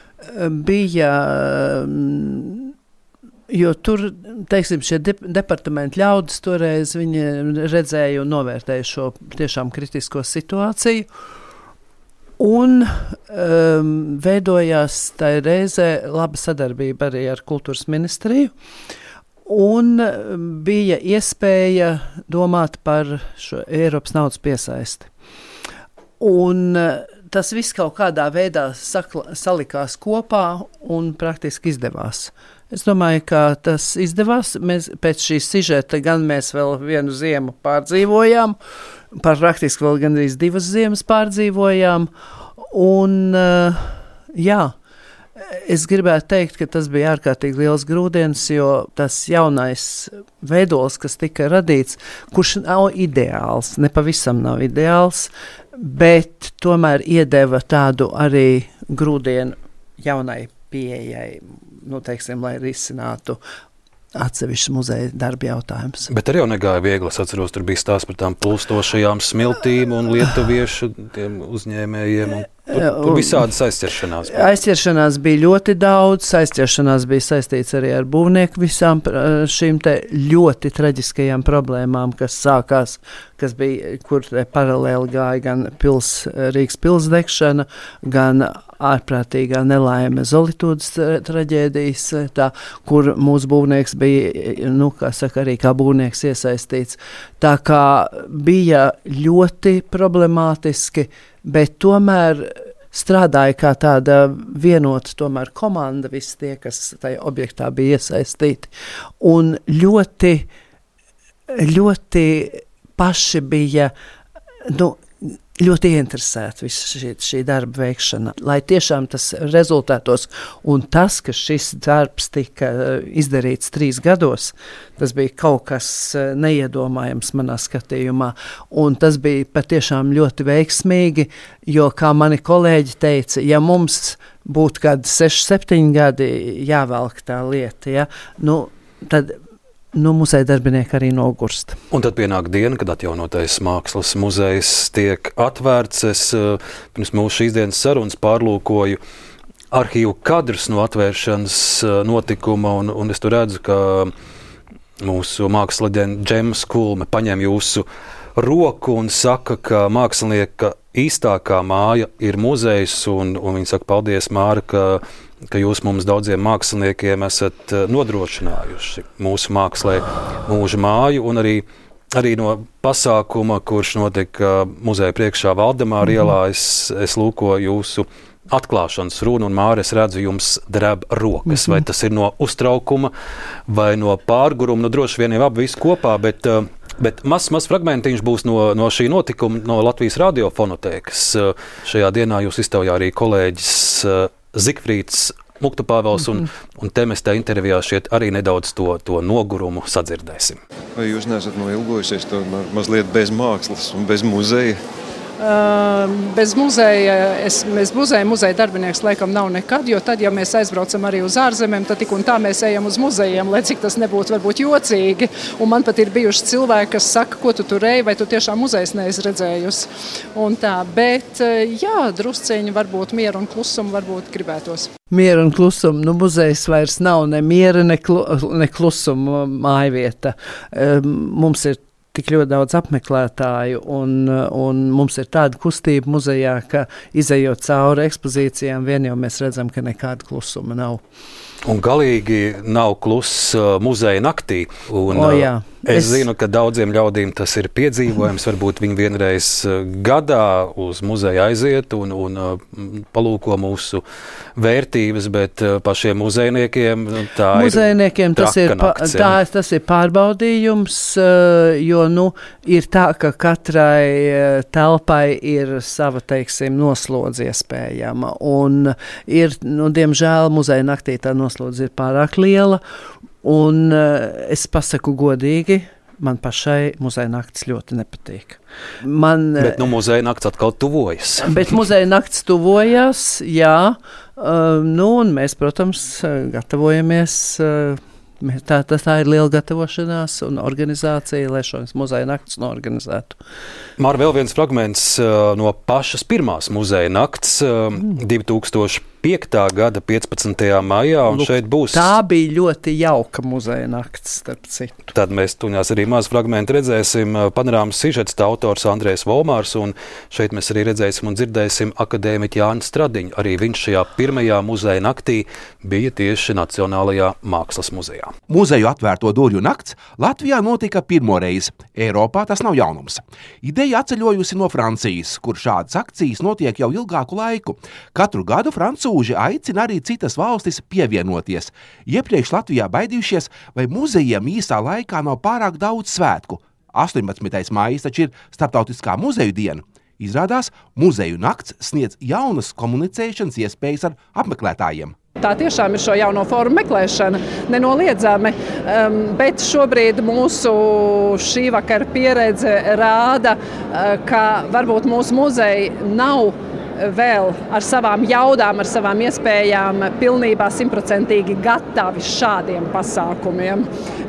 jo tur, teiksim, šie departamenti ļaudis toreiz, viņi redzēja un novērtēja šo tiešām kritisko situāciju. Un veidojās tā reizē laba sadarbība arī ar kultūras ministriju, un bija iespēja domāt par šo Eiropas naudas piesaisti. Un tas viss kaut kādā veidā salikās kopā un praktiski izdevās. Es domāju, ka tas izdevās. Mēs pēc šīs sižeta gan mēs vēl vienu ziemu pārdzīvojām, praktiski vēl gandrīz 2 ziemas pārdzīvojām. Un, es gribētu teikt, ka tas bija ārkārtīgi liels grūdienis, jo tas jaunais veidols, kas tika radīts, kurš nav ideāls, nepavisam nav ideāls, bet tomēr iedeva tādu arī grūdienu jaunai pieejai, teiksim, lai risinātu atsevišķi muzeja darba jautājums. Bet arī jau negāja viegli. Es atceros, tur bija stāsts par tām plūstošajām smiltīm un lietuviešu tiem uzņēmējiem. Tur visādas aizķeršanās. Aizķeršanās bija ļoti daudz. Aizķeršanās bija saistīts arī ar būvnieku visām šīm te ļoti traģiskajām problēmām, kas sākās, kas bija, kur paralēli gāja gan Rīgas pils degšana, gan ārprātīgā nelaime Zolitūdas traģēdijas, kur mūsu būvnieks bija, arī kā būvnieks iesaistīts. Tā kā bija ļoti problemātiski, bet tomēr strādāja kā tāda vienota tomēr komanda, visi tie, kas tajā objektā bija iesaistīti. Un ļoti, ļoti paši bija, ļoti ieinteresēti visu šī darba veikšana, lai tiešām tas rezultātos. Un tas, ka šis darbs tika izdarīts 3 gados, tas bija kaut kas neiedomājams manā skatījumā. Un tas bija patiešām ļoti veiksmīgi, jo, kā mani kolēģi teica, ja mums būtu kādi 6-7 gadi jāvelk tā lieta, ja, tad muzeja darbinieki arī nogurst. Un tad pienāk diena, kad atjaunotais mākslas muzejs tiek atvērts. Es pirms mūsu šīs dienas sarunas pārlūkoju arhīvu kadrus no atvēršanas notikuma, un es tur redzu, ka mūsu mākslas leģenda Džemas Kulme paņem jūsu roku un saka, ka mākslinieka īstākā māja ir muzejs, un viņa saka, paldies, Māra, ka jūs mums daudziem māksliniekiem esat nodrošinājuši mūsu mākslē mūža māju, un arī no pasākuma, kurš notika muzeja priekšā Valdemāra ielā, es lūkoju jūsu atklāšanas runu, un Māra, es redzu, jums dreb rokas. Vai tas ir no uztraukuma vai no pārguruma? Droši vien jau abi visi kopā, bet mazs fragmentiņš būs no šī notikuma, no Latvijas radiofonotēkas. Šajā dienā jūs iztaujā arī kolēģis Zigfrīds Muktupāvels, un te mēs tā intervijā šeit arī nedaudz to nogurumu sadzirdēsim. Vai jūs neesat noilgojusies to mazliet bez mākslas un bez muzeja? Bez muzeja darbinieks laikam nav nekad, jo tad, ja mēs aizbraucam arī uz ārzemēm, tad tik un tā mēs ejam uz muzejiem, lai cik tas nebūtu varbūt jocīgi. Un man pat ir bijuši cilvēki, kas saka, ko tu tur eji, vai tu tiešām muzejs neesi redzējusi. Un tā, bet jā, drusciņi varbūt mieru un klusumu varbūt gribētos. Mieru un klusumu. Muzejs vairs nav ne miera, ne klusuma mājvieta. Mums ir tik ļoti daudz apmeklētāju, un mums ir tāda kustība muzejā, ka izejot cauri ekspozīcijām, vien jau mēs redzam, ka nekāda klusuma nav. Un galīgi nav kluss muzeja naktī. Un, es zinu, ka daudziem ļaudīm tas ir piedzīvojums. Varbūt viņi vienreiz gadā uz muzeju aiziet un palūko mūsu vērtības, bet pašiem muzejniekiem tā muzejniekiem tas ir pārbaudījums, jo ir tā, ka katrai telpai ir sava, teiksim, noslodze iespējama. Un ir, diemžēl, muzeja naktī tā noslodze ir pārāk liela, un es pasaku godīgi, man pašai muzeja naktis ļoti nepatīk. Bet muzeja naktis atkal tuvojas. Bet muzeja naktis tuvojas, jā, un mēs, protams, gatavojamies. Tā ir liela gatavošanās un organizācija, lai šos muzeja naktis norganizētu. Māra, vēl viens fragments no pašas pirmās muzeja nakts 2005. gada 15. maijā, un šeit būs... Tā bija ļoti jauka muzeja nakts, starp citu. Tad mēs tuņās arī maz fragmentu redzēsim. Panorāmas sižets autors Andrejs Volmārs, un šeit mēs arī redzēsim un dzirdēsim akadēmiķi Jāni Stradiņu. Arī viņš šajā pirmajā muzeja naktī bija tieši Nacionālajā mākslas muzejā. Muzeju atvērto durvju nakts Latvijā notika pirmoreiz. Eiropā tas nav jaunums. Ideja atceļojusi no Francijas, kur šādas akcijas notiek jau ilgāku laiku. Katru gadu francūži aicina arī citas valstis pievienoties. Iepriekš Latvijā baidījušies, vai muzejiem īsā laikā nav pārāk daudz svētku. 18. maijs taču ir Starptautiskā muzeju diena. Izrādās, muzeju nakts sniedz jaunas komunicēšanas iespējas ar apmeklētājiem. Tā tiešām ir šo jauno formu meklēšana, nenoliedzami, bet šobrīd mūsu šī vakara pieredze rāda, ka varbūt mūsu muzeji nav vēl ar savām jaudām, ar savām iespējām pilnībā 100% gatavi šādiem pasākumiem,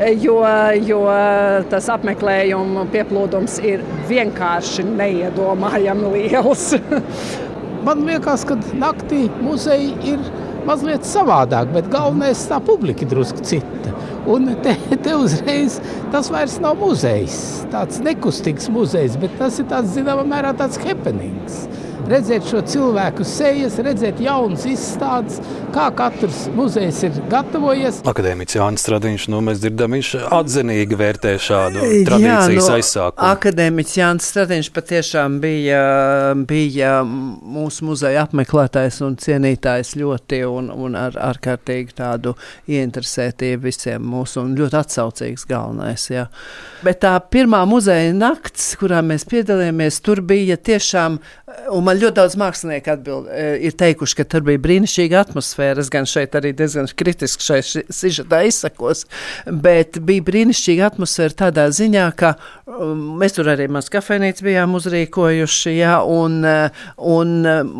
jo tas apmeklējumu pieplūdums ir vienkārši neiedomājami liels. Man liekas, ka naktī muzeji ir mazliet savādāk, bet galvenais tā publika drusku cita. Un te uzreiz tas vairs nav muzejs, tāds nekustīgs muzejs, bet tas ir tāds, zināmā mērā, tāds happenings. Redzēt šo cilvēku sejas, redzēt jaunas izstādes, kā katrs muzejs ir gatavojies. Akadēmiķis Jānis Stradiņš, mēs dzirdam, viņš atzinīgi vērtē šādu tradīcijas aizsākumu. Akadēmiķis Jānis Stradiņš patiešām bija mūsu muzeja apmeklētājs un cienītājs ļoti un ar ārkārtīgi tādu ieinteresētību visiem mūsu un ļoti atsaucīgs galvenais. Jā. Bet tā pirmā muzeja nakts, kurā mēs piedalījāmies, tur bija tiešām, un man ļoti daudz mākslinieku ir teikuši, ka tur bija brīnišķīga atmosfēra. Es gan šeit arī diezgan kritiski šai sižetā izsakos, bet bija brīnišķīga atmosfēra tādā ziņā, ka mēs tur arī maz kafejnīcu bijām uzrīkojuši, jā, un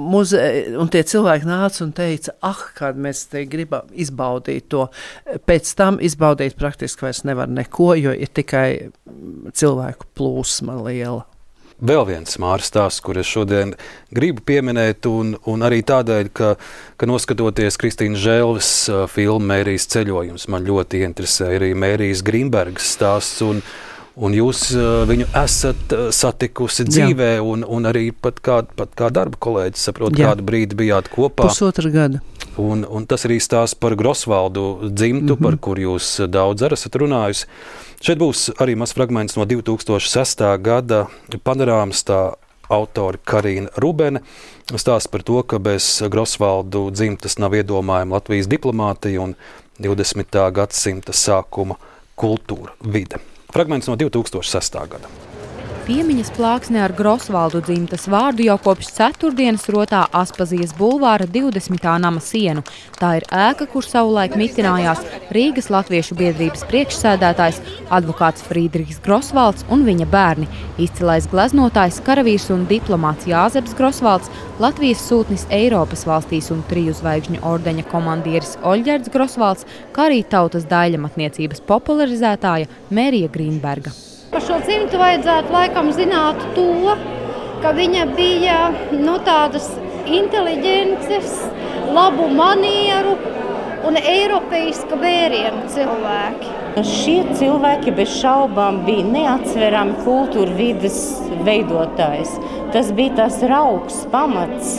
tie cilvēki nāca un teica, kād mēs te gribam izbaudīt to. Pēc tam izbaudīt praktiski vairs nevar neko, jo ir tikai cilvēku plūsma liela. Vēl viens Māras stāsts, kur es šodien gribu pieminēt, un arī tādēļ, ka noskatoties Kristīnas Želves filmu Mērijas ceļojums, man ļoti interesē arī Mērijas Grimbergas stāsts, un jūs viņu esat satikusi dzīvē, un arī pat kā darba kolēģis, saprotu, kādu brīdi bijāt kopā. 1,5 gada. Un tas arī stāsts par Grosvaldu dzimtu, par kur jūs daudz arī esat runājusi. Šeit būs arī mazs fragments no 2006. gada panorāmas, tā autori Karina Rubene stāsta par to, ka bez Grosvaldu dzimtas nav iedomājama Latvijas diplomātija un 20. gadsimta sākuma kultūra vide. Fragments no 2006. gada. Piemiņas plāksne ar Grosvaldu dzimtas vārdu jau kopš ceturtdienas rotā Aspazijas bulvāra 20. nama sienu. Tā ir ēka, kur savulaik mitinājās Rīgas Latviešu biedrības priekšsēdētājs, advokāts Frīdrihs Grosvalds un viņa bērni, izcilais gleznotājs, karavīrs un diplomāts Jāzeps Grosvalds, Latvijas sūtnis Eiropas valstīs un 3 zvaigžņu ordeņa komandieris Oļģerts Grosvalds, kā arī tautas daļļamatniecības popularizētāja Mērija Grīnberga. Par šo dzimtu vajadzētu laikam zināt to, ka viņa bija tādas inteliģences, labu manieru un eiropeiska vērienu cilvēki. Šie cilvēki bez šaubām bija neatsverami kultūra vides veidotājs. Tas bija tas raugs, pamats,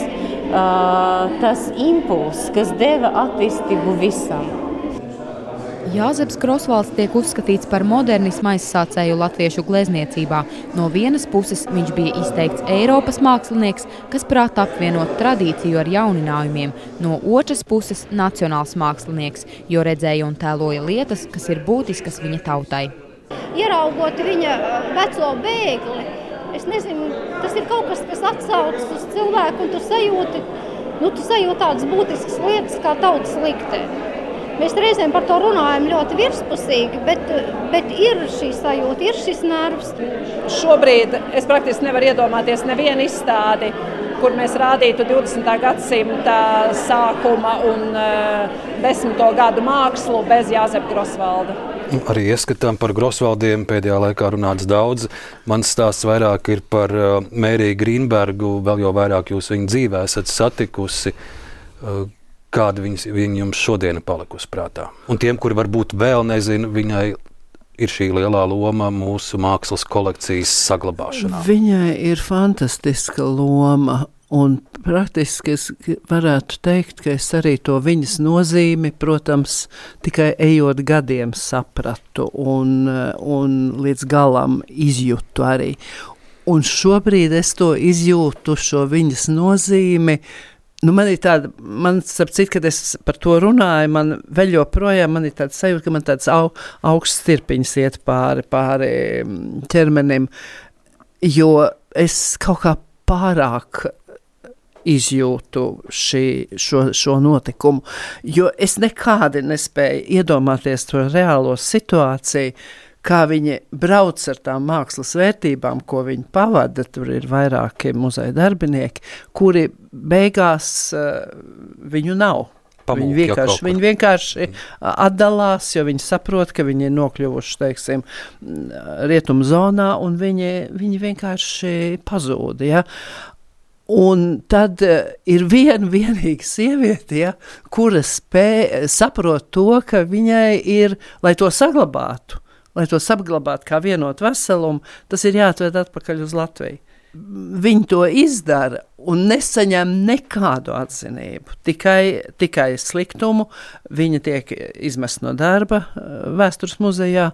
tas impulss, kas deva attīstību visam. Jāzeps Grosvalds tiek uzskatīts par modernismu aizsācēju latviešu glezniecībā. No vienas puses viņš bija izteikts Eiropas mākslinieks, kas prāta apvienot tradīciju ar jauninājumiem. No otras puses nacionāls mākslinieks, jo redzēja un tēloja lietas, kas ir būtiskas viņa tautai. Ieraugot viņa veco bēgli, es nezinu, tas ir kaut kas, kas atsaucas uz cilvēku, un tu sajūti tādas būtiskas lietas kā tautas likteni. Mēs reizēm par to runājam ļoti virspusīgi, bet ir šī sajūta, ir šis nervs. Šobrīd es praktiski nevaru iedomāties nevienu izstādi, kur mēs rādītu 20. gadsimta sākuma un 10. gadu mākslu bez Jāzepa Grosvalda. Arī ieskatām par Grosvaldiem pēdējā laikā runāts daudz. Mans stāsts vairāk ir par Mēriju Grīnbergu, vēl jau vairāk jūs viņu dzīvē esat satikusi. Kāda viņa jums šodien ir palikusi prātā? Un tiem, kuri varbūt vēl nezina, viņai ir šī lielā loma mūsu mākslas kolekcijas saglabāšanā. Viņai ir fantastiska loma, un praktiski es varētu teikt, ka es arī to viņas nozīmi, protams, tikai ejot gadiem sapratu un līdz galam izjūtu arī. Un šobrīd es to izjūtu, šo viņas nozīmi. Man ir tāda, starp citu, kad es par to runāju, man vēl joprojām ir tāda sajūta, ka man tāds augsts stirpiņas iet pāri ķermenim, jo es kaut kā pārāk izjūtu šo notikumu, jo es nekādi nespēju iedomāties to reālo situāciju, kā viņi brauc ar tām mākslas vērtībām, ko viņi pavada. Tur ir vairāki muzeja darbinieki, kuri beigās viņu nav. Viņi vienkārši atdalās, jo viņi saprot, ka viņi ir nokļuvuši, teiksim, rietumu zonā, un viņi vienkārši pazūd, ja. Un tad ir vienīga sieviete, ja, kura saprot to, ka viņai ir, lai to saglabātu, kā vienotu veselumu, tas ir jāatved atpakaļ uz Latviju. Viņi to izdara un nesaņem nekādu atzinību, tikai sliktumu. Viņa tiek izmest no darba vēstures muzejā,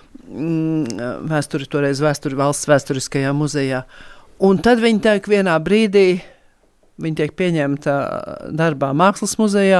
valsts vēsturiskajā muzejā. Un tad viņa tiek vienā brīdī, pieņemta darbā mākslas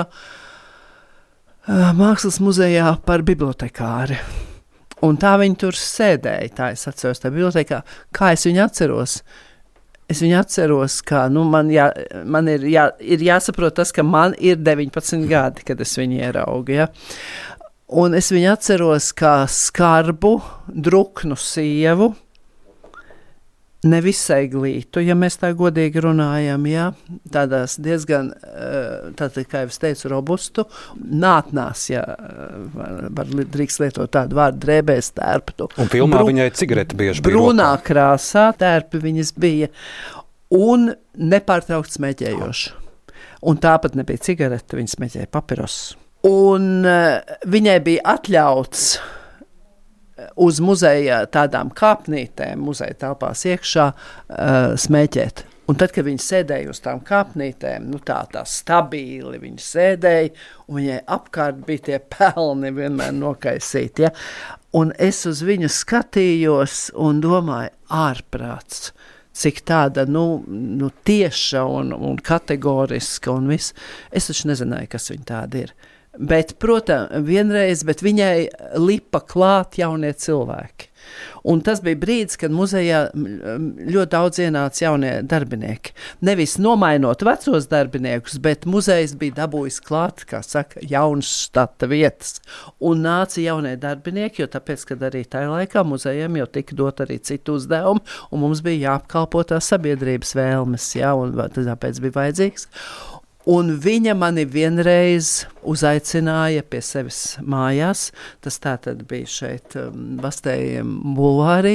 muzejā par bibliotekāri. Un tā viņa tur sēdēja, tā es atceros tajā bibliotekā. Kā es viņu atceros? Es viņu atceros, ka man ir jāsaprot tas, ka man ir 19 gadi, kad es viņu ieraugu. Ja? Un es viņu atceros kā skarbu, druknu sievu, nevisai glītu, ja mēs tā godīgi runājam, ja? Tādās diezgan, kā jau es teicu, robustu, nātnās, ja drīkst lietot tādu vārdu, drēbēs tērptu. Un filmā viņai cigareti bieži bija brūnā krāsā tērpi viņas bija, un nepārtraukt smēķējoši. Un tāpat nebija cigarete, viņa smēķēja papirosus. Un viņai bija atļauts uz muzeja tādām kāpnītēm, muzeja telpās iekšā smēķēt. Un tad, kad viņi sēdēja uz tām kāpnītēm, tā stabili viņi sēdēja, un viņai apkārt bija tie pelni vienmēr nokaisīti. Ja? Un es uz viņu skatījos un domāju, ārprāts, cik tāda, tieša un kategoriska un viss. Es taču nezināju, kas viņa tāda ir. Bet, protams, vienreiz, bet viņai lipa klāt jaunie cilvēki. Un tas bija brīdis, kad muzejā ļoti daudz ienāca jaunie darbinieki. Nevis nomainot vecos darbiniekus, bet muzejs bija dabūjis klāt, kā saka, jaunas štata vietas. Un nāca jaunie darbinieki, jo tāpēc, kad arī tajā laikā muzejiem jau tika dot arī citu uzdevumu, un mums bija jāapkalpo tās sabiedrības vēlmes, jā, un tāpēc bija vajadzīgs. Un viņa mani vienreiz uzaicināja pie sevis mājās, tas tātad bija šeit Vastējiem bulvārī,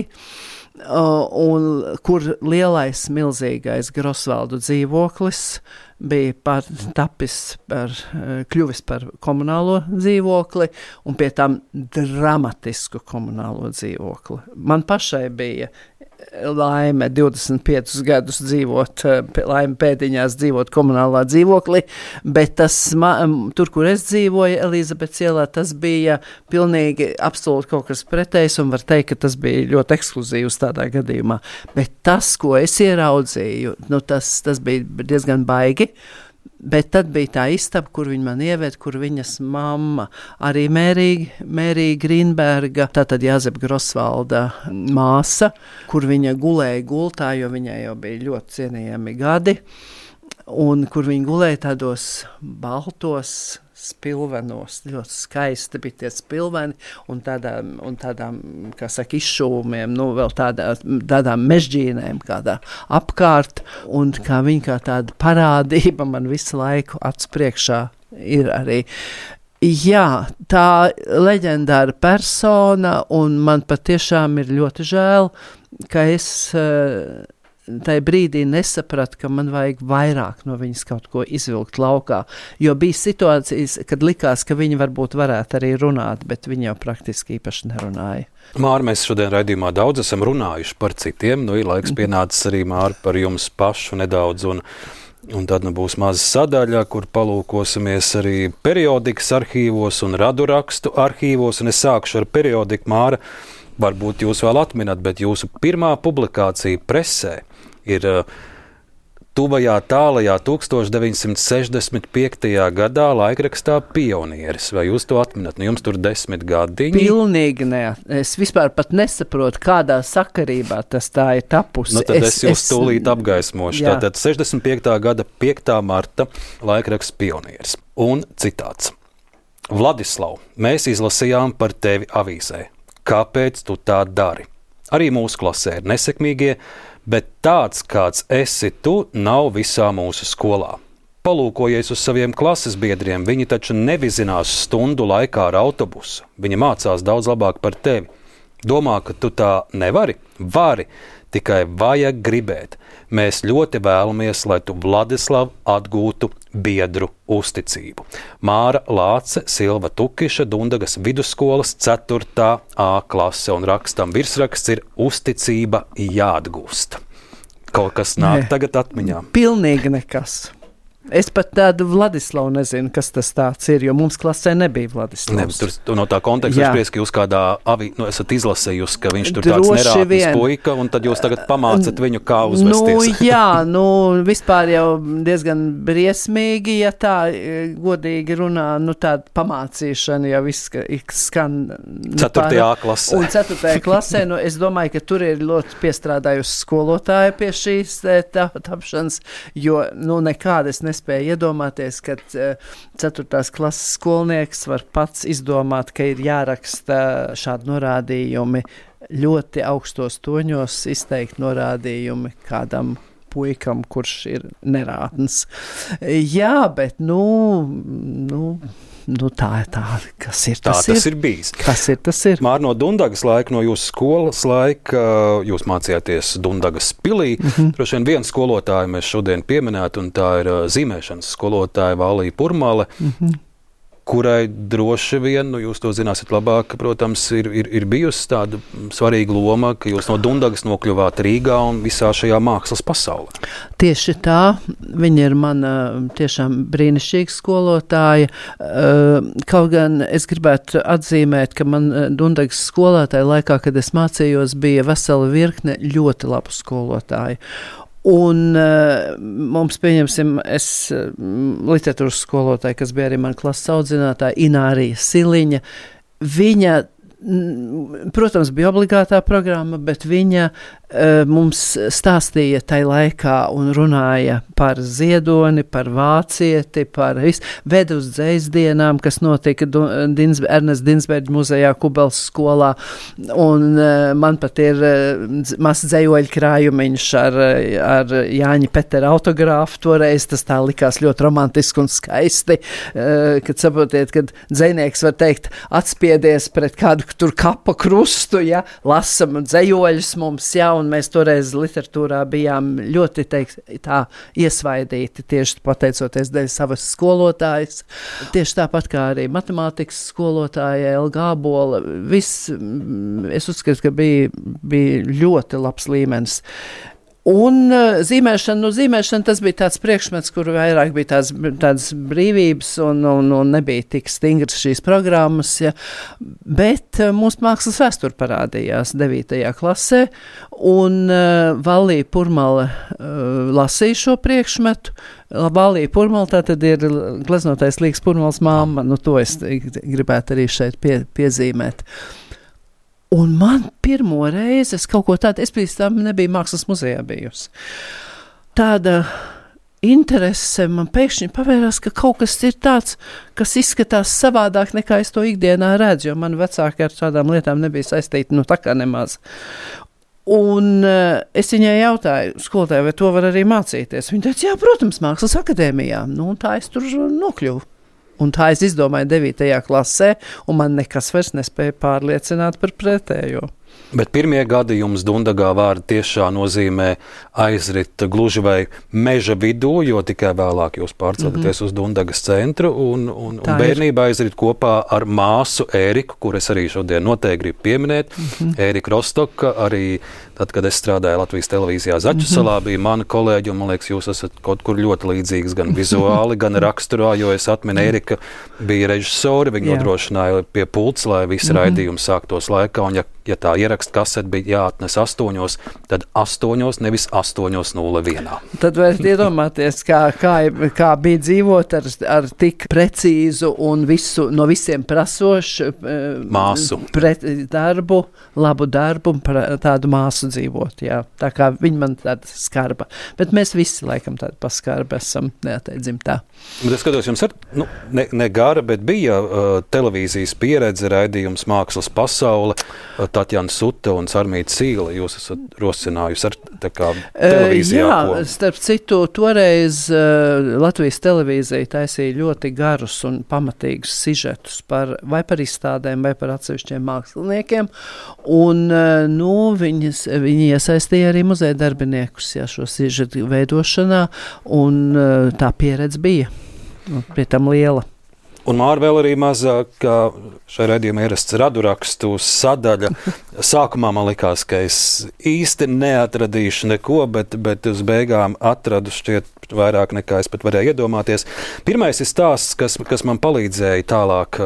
un kur lielais, milzīgais Grosvaldu dzīvoklis bija kļuvis par komunālo dzīvokli, un pie tam dramatisku komunālo dzīvokli. Man pašai bija laime 25 gadus dzīvot, laime pēdiņās dzīvot komunālā dzīvoklī, bet tas, tur, kur es dzīvoju, Elizabetes ielā, tas bija pilnīgi absolūti kaut kas pretējs, un var teikt, ka tas bija ļoti ekskluzīvs tādā gadījumā. Bet tas, ko es ieraudzīju, tas bija diezgan baigi. Bet tad bija tā istaba, kur viņa man ieved, kur viņas mamma, arī Mērija Grīnberga, tātad Jāzepa Grosvalda māsa, kur viņa gulēja gultā, jo viņai jau bija ļoti cienījami gadi, un kur viņa gulēja tādos baltos spilvenos, ļoti skaisti bija tie spilveni, un tādām, kā saka, izšūmiem, vēl tādām mežģīnēm kādā apkārt, un kā viņa kā tāda parādība man visu laiku acu priekšā ir arī. Jā, tā leģendāra persona, un man patiešām ir ļoti žēl, ka es tajā brīdī nesapratu, ka man vajag vairāk no viņas kaut ko izvilkt laukā, jo bija situācijas, kad likās, ka viņi varbūt varētu arī runāt, bet viņi jau praktiski īpaši nerunāja. Māra, mēs šodien raidījumā daudz esam runājuši par citiem, ir laiks pienācis arī, Māra, par jums pašu nedaudz, un tad būs maza sadaļa, kur palūkosimies arī periodikas arhīvos un radurakstu arhīvos, un es sākšu ar periodiku, Māra. Varbūt jūs vēl atminat, bet jūsu pirmā publikācija presē ir tuvajā tālajā 1965. gadā laikrakstā Pionieris. Vai jūs to atminat? Jums tur 10 gadiņi. Pilnīgi ne. Es vispār pat nesaprotu, kādā sakarībā tas tā ir tapusi. Tad es jūs tūlīt apgaismošu. Jā. Tātad 65. gada 5. marta laikraksts Pionieris. Un citāts. Vladislav, mēs izlasījām par tevi avīzē. Kāpēc tu tā dari? Arī mūsu klasē ir nesekmīgie, bet tāds, kāds esi tu, nav visā mūsu skolā. Palūkojies uz saviem klases biedriem, viņi taču nevizinās stundu laikā ar autobusu. Viņi mācās daudz labāk par tevi. Domā, ka tu tā nevari? Vari, tikai vajag gribēt. Mēs ļoti vēlamies, lai tu, Vladislav, atgūtu biedru uzticību. Māra Lāce, Silva Tukiša, Dundagas vidusskolas 4. A klase, un rakstam virsraksts ir uzticība jāatgūst. Kaut kas nāk tagad atmiņā? Pilnīgi nekas. Es pat tādu Vladislavu nezinu, kas tas tāds ir, jo mums klasē nebija Vladislavs. Tur no tā konteksta es prieks, ka jūs kādā esat izlasējusi, ka viņš tur tāds nerātnes puika, un tad jūs tagad pamācat viņu, kā uzvesties. Vispār jau diezgan briesmīgi, ja tā godīgi runā, tāda pamācīšana jau skan 4. A klasē. Un 4. klasē, es domāju, ka tur ir ļoti piestrādājusi skolotāja pie šīs tapšanas, jo, nekāda es nespēju iedomāties, ka 4. klases skolnieks var pats izdomāt, ka ir jāraksta šādi norādījumi, ļoti augstos toņos izteikt norādījumi kādam puikam, kurš ir nerātns. Jā, bet tā ir tā, kas ir tas ir. Tas ir bijis. Kas ir tas ir? Māra, no Dundagas laika, no jūsu skolas laika, jūs mācījāties Dundagas pilī. Droši vien vienu skolotāju mēs šodien pieminētu, un tā ir zīmēšanas skolotāja Valija Purmale, kurai droši vien, jūs to zināsiet labāk, protams, ir bijusi tāda svarīga loma, ka jūs no Dundagas nokļuvāt Rīgā un visā šajā mākslas pasaulē. Tieši tā, viņa ir mana tiešām brīnišķīga skolotāja. Kaut gan es gribētu atzīmēt, ka man Dundagas skolotāja laikā, kad es mācījos, bija vesela virkne ļoti labu skolotāju. Un mums, pieņemsim, literatūras skolotāja, kas bija arī man klases audzinātāja, Ināra Siliņa, viņa Protams, bija obligātā programma, bet viņa mums stāstīja tai laikā un runāja par Ziedoni, par vācieti, par visu. Veda uz dzejsdienām, kas notika Ernesta Dinsberģa muzejā Kubeles skolā, un man pat ir mazs dzejoļu krājumiņš ar Jāņa Petera autogrāfu. Toreiz tas tā likās ļoti romantiski un skaisti, kad saprotiet, kad dzejnieks var teikt atspiedies pret kādu tur kapa krustu, ja, lasam dzejoļus mums, ja, un mēs toreiz literatūrā bijām ļoti, tā iesvaidīti, tieši pateicoties dēļ savas skolotājas. Tieši tāpat kā arī matemātikas skolotāja Elga Ābola. Viss, es uzskatu, ka bija ļoti labs līmenis. Un zīmēšana tas bija tāds priekšmets, kur vairāk bija tāds brīvības un nebija tik stingras šīs programmas, ja. Bet mūsu mākslas vēsture parādījās 9. klasē, un Vallija Purmale lasīja šo priekšmetu. Vallija Purmale tātad ir gleznotais Līgas Purmales mamma, to es gribētu arī šeit piezīmēt. Un man pirmo reizi, es kaut ko tādu, es pirms tam nebiju mākslas muzejā bijusi. Tāda interese man pēkšņi pavērās, ka kaut kas ir tāds, kas izskatās savādāk nekā es to ikdienā redzu, jo man vecāki ar tādām lietām nebija saistīti, tā kā nemaz. Un es viņai jautāju, skolotāji, vai to var arī mācīties? Viņa teica, jā, protams, mākslas akadēmijā. Un tā es tur nokļuvu. Un tā es izdomāju 9. klasē, un man nekas vairs nespēja pārliecināt par pretējo. Bet pirmie gadi jums Dundagā vārdi tiešā nozīmē aizrit gluži vai meža vidū, jo tikai vēlāk jūs pārcelties uz Dundagas centru, un bērnībā aizrit kopā ar māsu Ēriku, kur es arī šodien noteikti gribu pieminēt. Ērika Rostoka, arī tad, kad es strādāju Latvijas televīzijā Zaķu salā, bija mana kolēģi, un man liekas, jūs esat kaut kur ļoti līdzīgs gan vizuāli, gan raksturā, jo es atminu, Ērika bija režisori, viņa nodrošināja pie pults, lai visi raidījumi sāktos laikā, un ja tā ieraksta kasete bija jāatnes 8, tad 8, nevis 8:01. Tad varat iedomāties, kā bija dzīvot ar tik precīzu un no visiem prasošu māsu darbu, labu darbu un tādu māsu dzīvot. Jā. Tā kā viņa man tāda skarba. Bet mēs visi laikam tādi paskarbi esam, neateidzim tā. Bet es skatos, jums ne gara, bet bija televīzijas pieredze, raidījums Mākslas pasaule, Tatjana Sute un Sarmīta Sīla. Jūs esat rosinājusi ar televīzijā. Jā, starp citu, toreiz Latvijas televīzija taisīja ļoti garus un pamatīgus sižetus vai par izstādēm, vai par atsevišķiem māksliniekiem. Un viņi iesaistīja arī muzeja darbiniekus šo sižetu veidošanā, un tā pieredze bija pie tam liela. Un Māra vēl arī mazāk, kā šai raidījumā ierasts radurakstu sadaļa. Sākumā man likās, ka es īsti neatradīšu neko, bet uz beigām atradu šķiet vairāk nekā es pat varēju iedomāties. Pirmais ir stāsts, kas man palīdzēja tālāk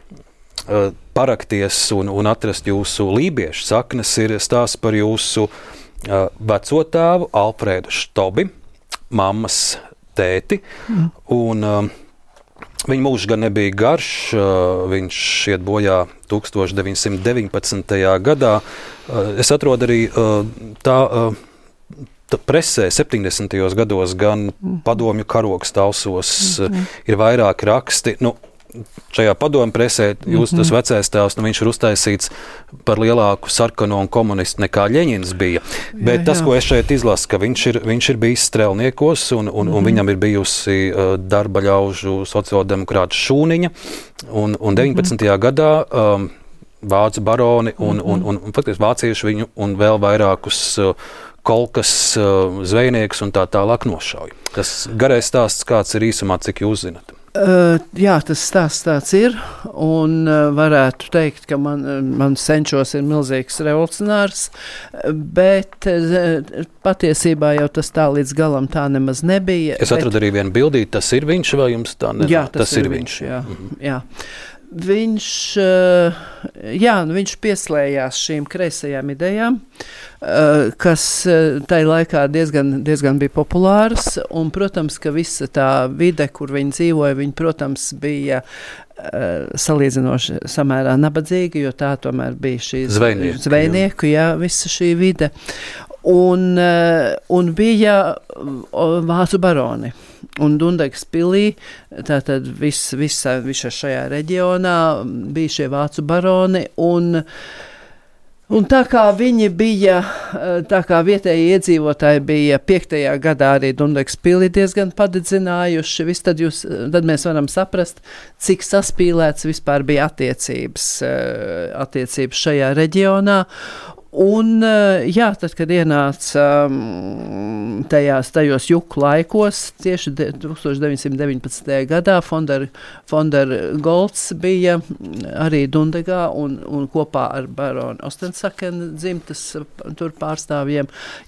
parakties un atrast jūsu lībiešu saknes, ir stāsts par jūsu vecotēvu Alfrēdu Štobi, mammas tēti, un viņa mūžs gan nebija garš, viņš iet bojā 1919. gadā. Es atrodu arī tā presē 70. gados, gan padomju karogs talsos, ir vairāki raksti. Šajā padomju presē tas vecais tēvs, viņš ir uztaisīts par lielāku sarkano un komunistu nekā Ļeņins bija. Bet tas, ko es šeit izlasu, ka viņš ir bijis strēlniekos un viņam ir bijusi darba ļaužu sociāldemokrāta šūniņa. Un 19. gadā vācu baroni un faktiski vācieši viņu un vēl vairākus kolkas zvejniekus un tā tālāk nošauja. Tas garais stāsts, kāds ir īsumā, cik jūs zinat? Jā, tas stāsts tāds ir, un varētu teikt, ka man senčos ir milzīgs revolucionārs, bet patiesībā jau tas tā līdz galam tā nemaz nebija. Es atradu arī vienu bildīti, tas ir viņš vai jums tā? Jā, tas ir viņš, jā. viņš pieslējās šīm kreisajām idejām, kas tajā laikā diezgan bija populāras, un, protams, ka visa tā vide, kur viņi dzīvoja, viņi, protams, bija salīdzinoši samērā nabadzīga, jo tā tomēr bija šī zvejnieku, visa šī vide. Un bija vācu baroni. Un Dundegas pilī, tātad visa šajā reģionā bija šie vācu baroni, un tā kā viņi bija, tā kā vietēji iedzīvotāji bija 5. gadā arī Dundegas pili diezgan padedzinājuši, tad mēs varam saprast, cik saspīlēts vispār bija attiecības šajā reģionā. Un, tad, kad ienāca tajos juku laikos, tieši 1919. gadā Fonder Golds bija arī Dundegā un kopā ar baronu Ostensakenu dzimtas tur pārstāvjiem.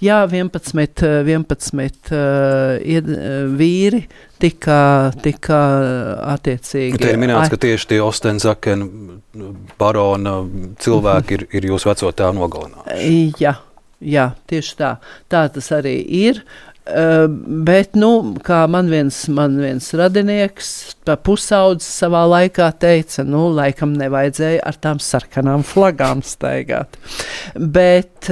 11 vīri tika attiecīgi. Te ir minēts, ka tieši tie Ostensakenu barona cilvēki ir jūsu veco tēvu nogalinājuši. Jā, tieši tā. Tā tas arī ir. Bet, kā man viens radinieks, pusaudzis savā laikā teica, laikam nevajadzēja ar tām sarkanām flagām staigāt. Bet,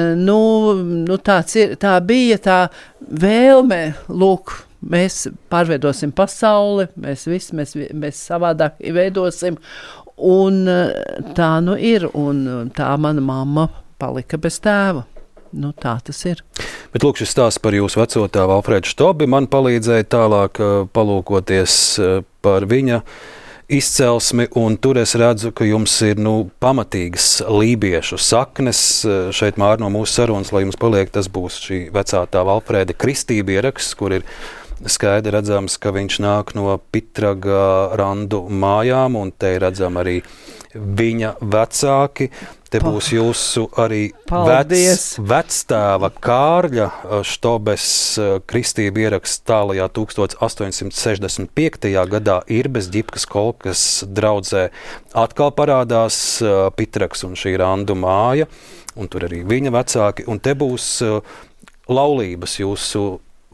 tā bija tā vēlme, lūk, mēs pārveidosim pasauli, mēs savādāk veidosim, un tā ir, un tā mana mamma palika bez tēva. Tā tas ir. Bet lūk, šis stāsts par jūsu veco tēvu Alfredu Štobi man palīdzēja tālāk palūkoties par viņa izcelsmi, un tur es redzu, ka jums ir pamatīgas lībiešu saknes. Šeit Māri no mūsu sarunas, lai jums paliek, tas būs šī vecā tēva Alfreda kristība ieraksts, kur ir skaidri redzams, ka viņš nāk no Pitraga randu mājām, un te ir redzam arī viņa vecāki. Te būs jūsu arī vectēva Kārļa Štobes kristība ieraksts tālajā 1865. gadā Irbes ģipkas kolkas draudzē. Atkal parādās Pitrags un šī randu māja, un tur arī viņa vecāki, un te būs laulības jūsu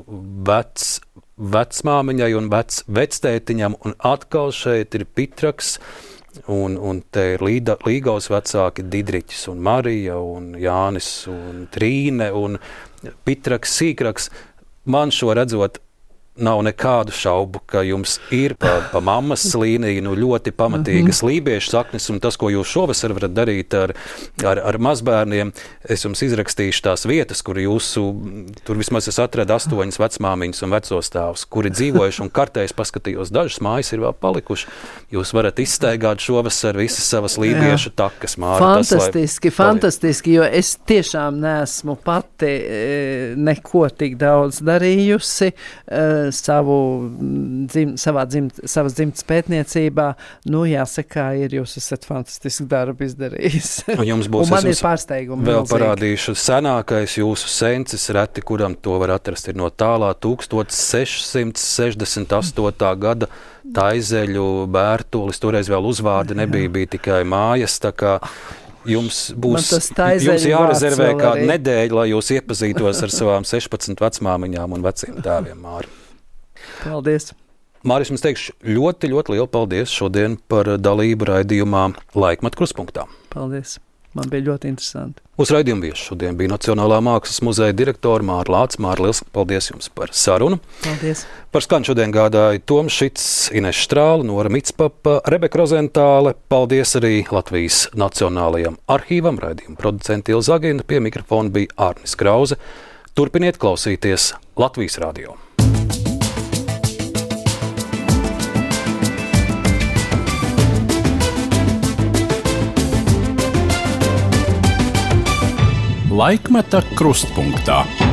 vecmāmiņai un vectētiņam, un atkal šeit ir Pitrags, un te ir Līgavas vecāki Didriķis un Marija un Jānis un Trīne un Pitrags Sīkraks. Man šo redzot, nav nekādu šaubu, ka jums ir pa mammas līniju ļoti pamatīgas lībiešu saknes, un tas, ko jūs šovasar varat darīt ar mazbērniem, es jums izrakstīšu tās vietas, kur tur vismaz es atradu 8 vecmāmiņas un vecos tēvus, kuri dzīvojuši, un kartēs paskatījos, dažas mājas ir vēl palikuši. Jūs varat izstaigāt šovasar visas savas lībiešu takas, Māri. Fantastiski, jo es tiešām neesmu pati neko tik daudz darījusi, savas dzimtas pētniecībā, jāsaka, jūs esat fantastiski darbu izdarījis. Un jums būs, man ir pārsteigumi. Vēl parādīšu senākais jūsu sencis, reti, kuram to var atrast, ir no tālā 1668. gada Taizeļu Bērtulis, toreiz vēl uzvārdi bija tikai mājas, tā kā jums jārezervē kādu nedēļu, lai jūs iepazītos ar savām 16 vecmāmiņām un veciem tēviem, Māri. Paldies! Māris, jums teikšu ļoti, ļoti lielu paldies šodien par dalību raidījumā Laikmeta kruspunktā. Paldies! Man bija ļoti interesanti. Mūsu raidījuma viesis šodien bija Nacionālā mākslas muzeja direktora Māra Lāce. Māra, liels paldies jums par sarunu. Paldies. Par skan šodien gādāja Toms Šits, Ines Štrāle, Nora Mitspapa, Rebeka Rozentāle. Paldies arī Latvijas Nacionālajam arhīvam, raidījuma producenti Ilza Agina, pie mikrofona bija Ārnis Krauze. Turpiniet klausīties Latvijas radio. Laikmeta krustpunktā.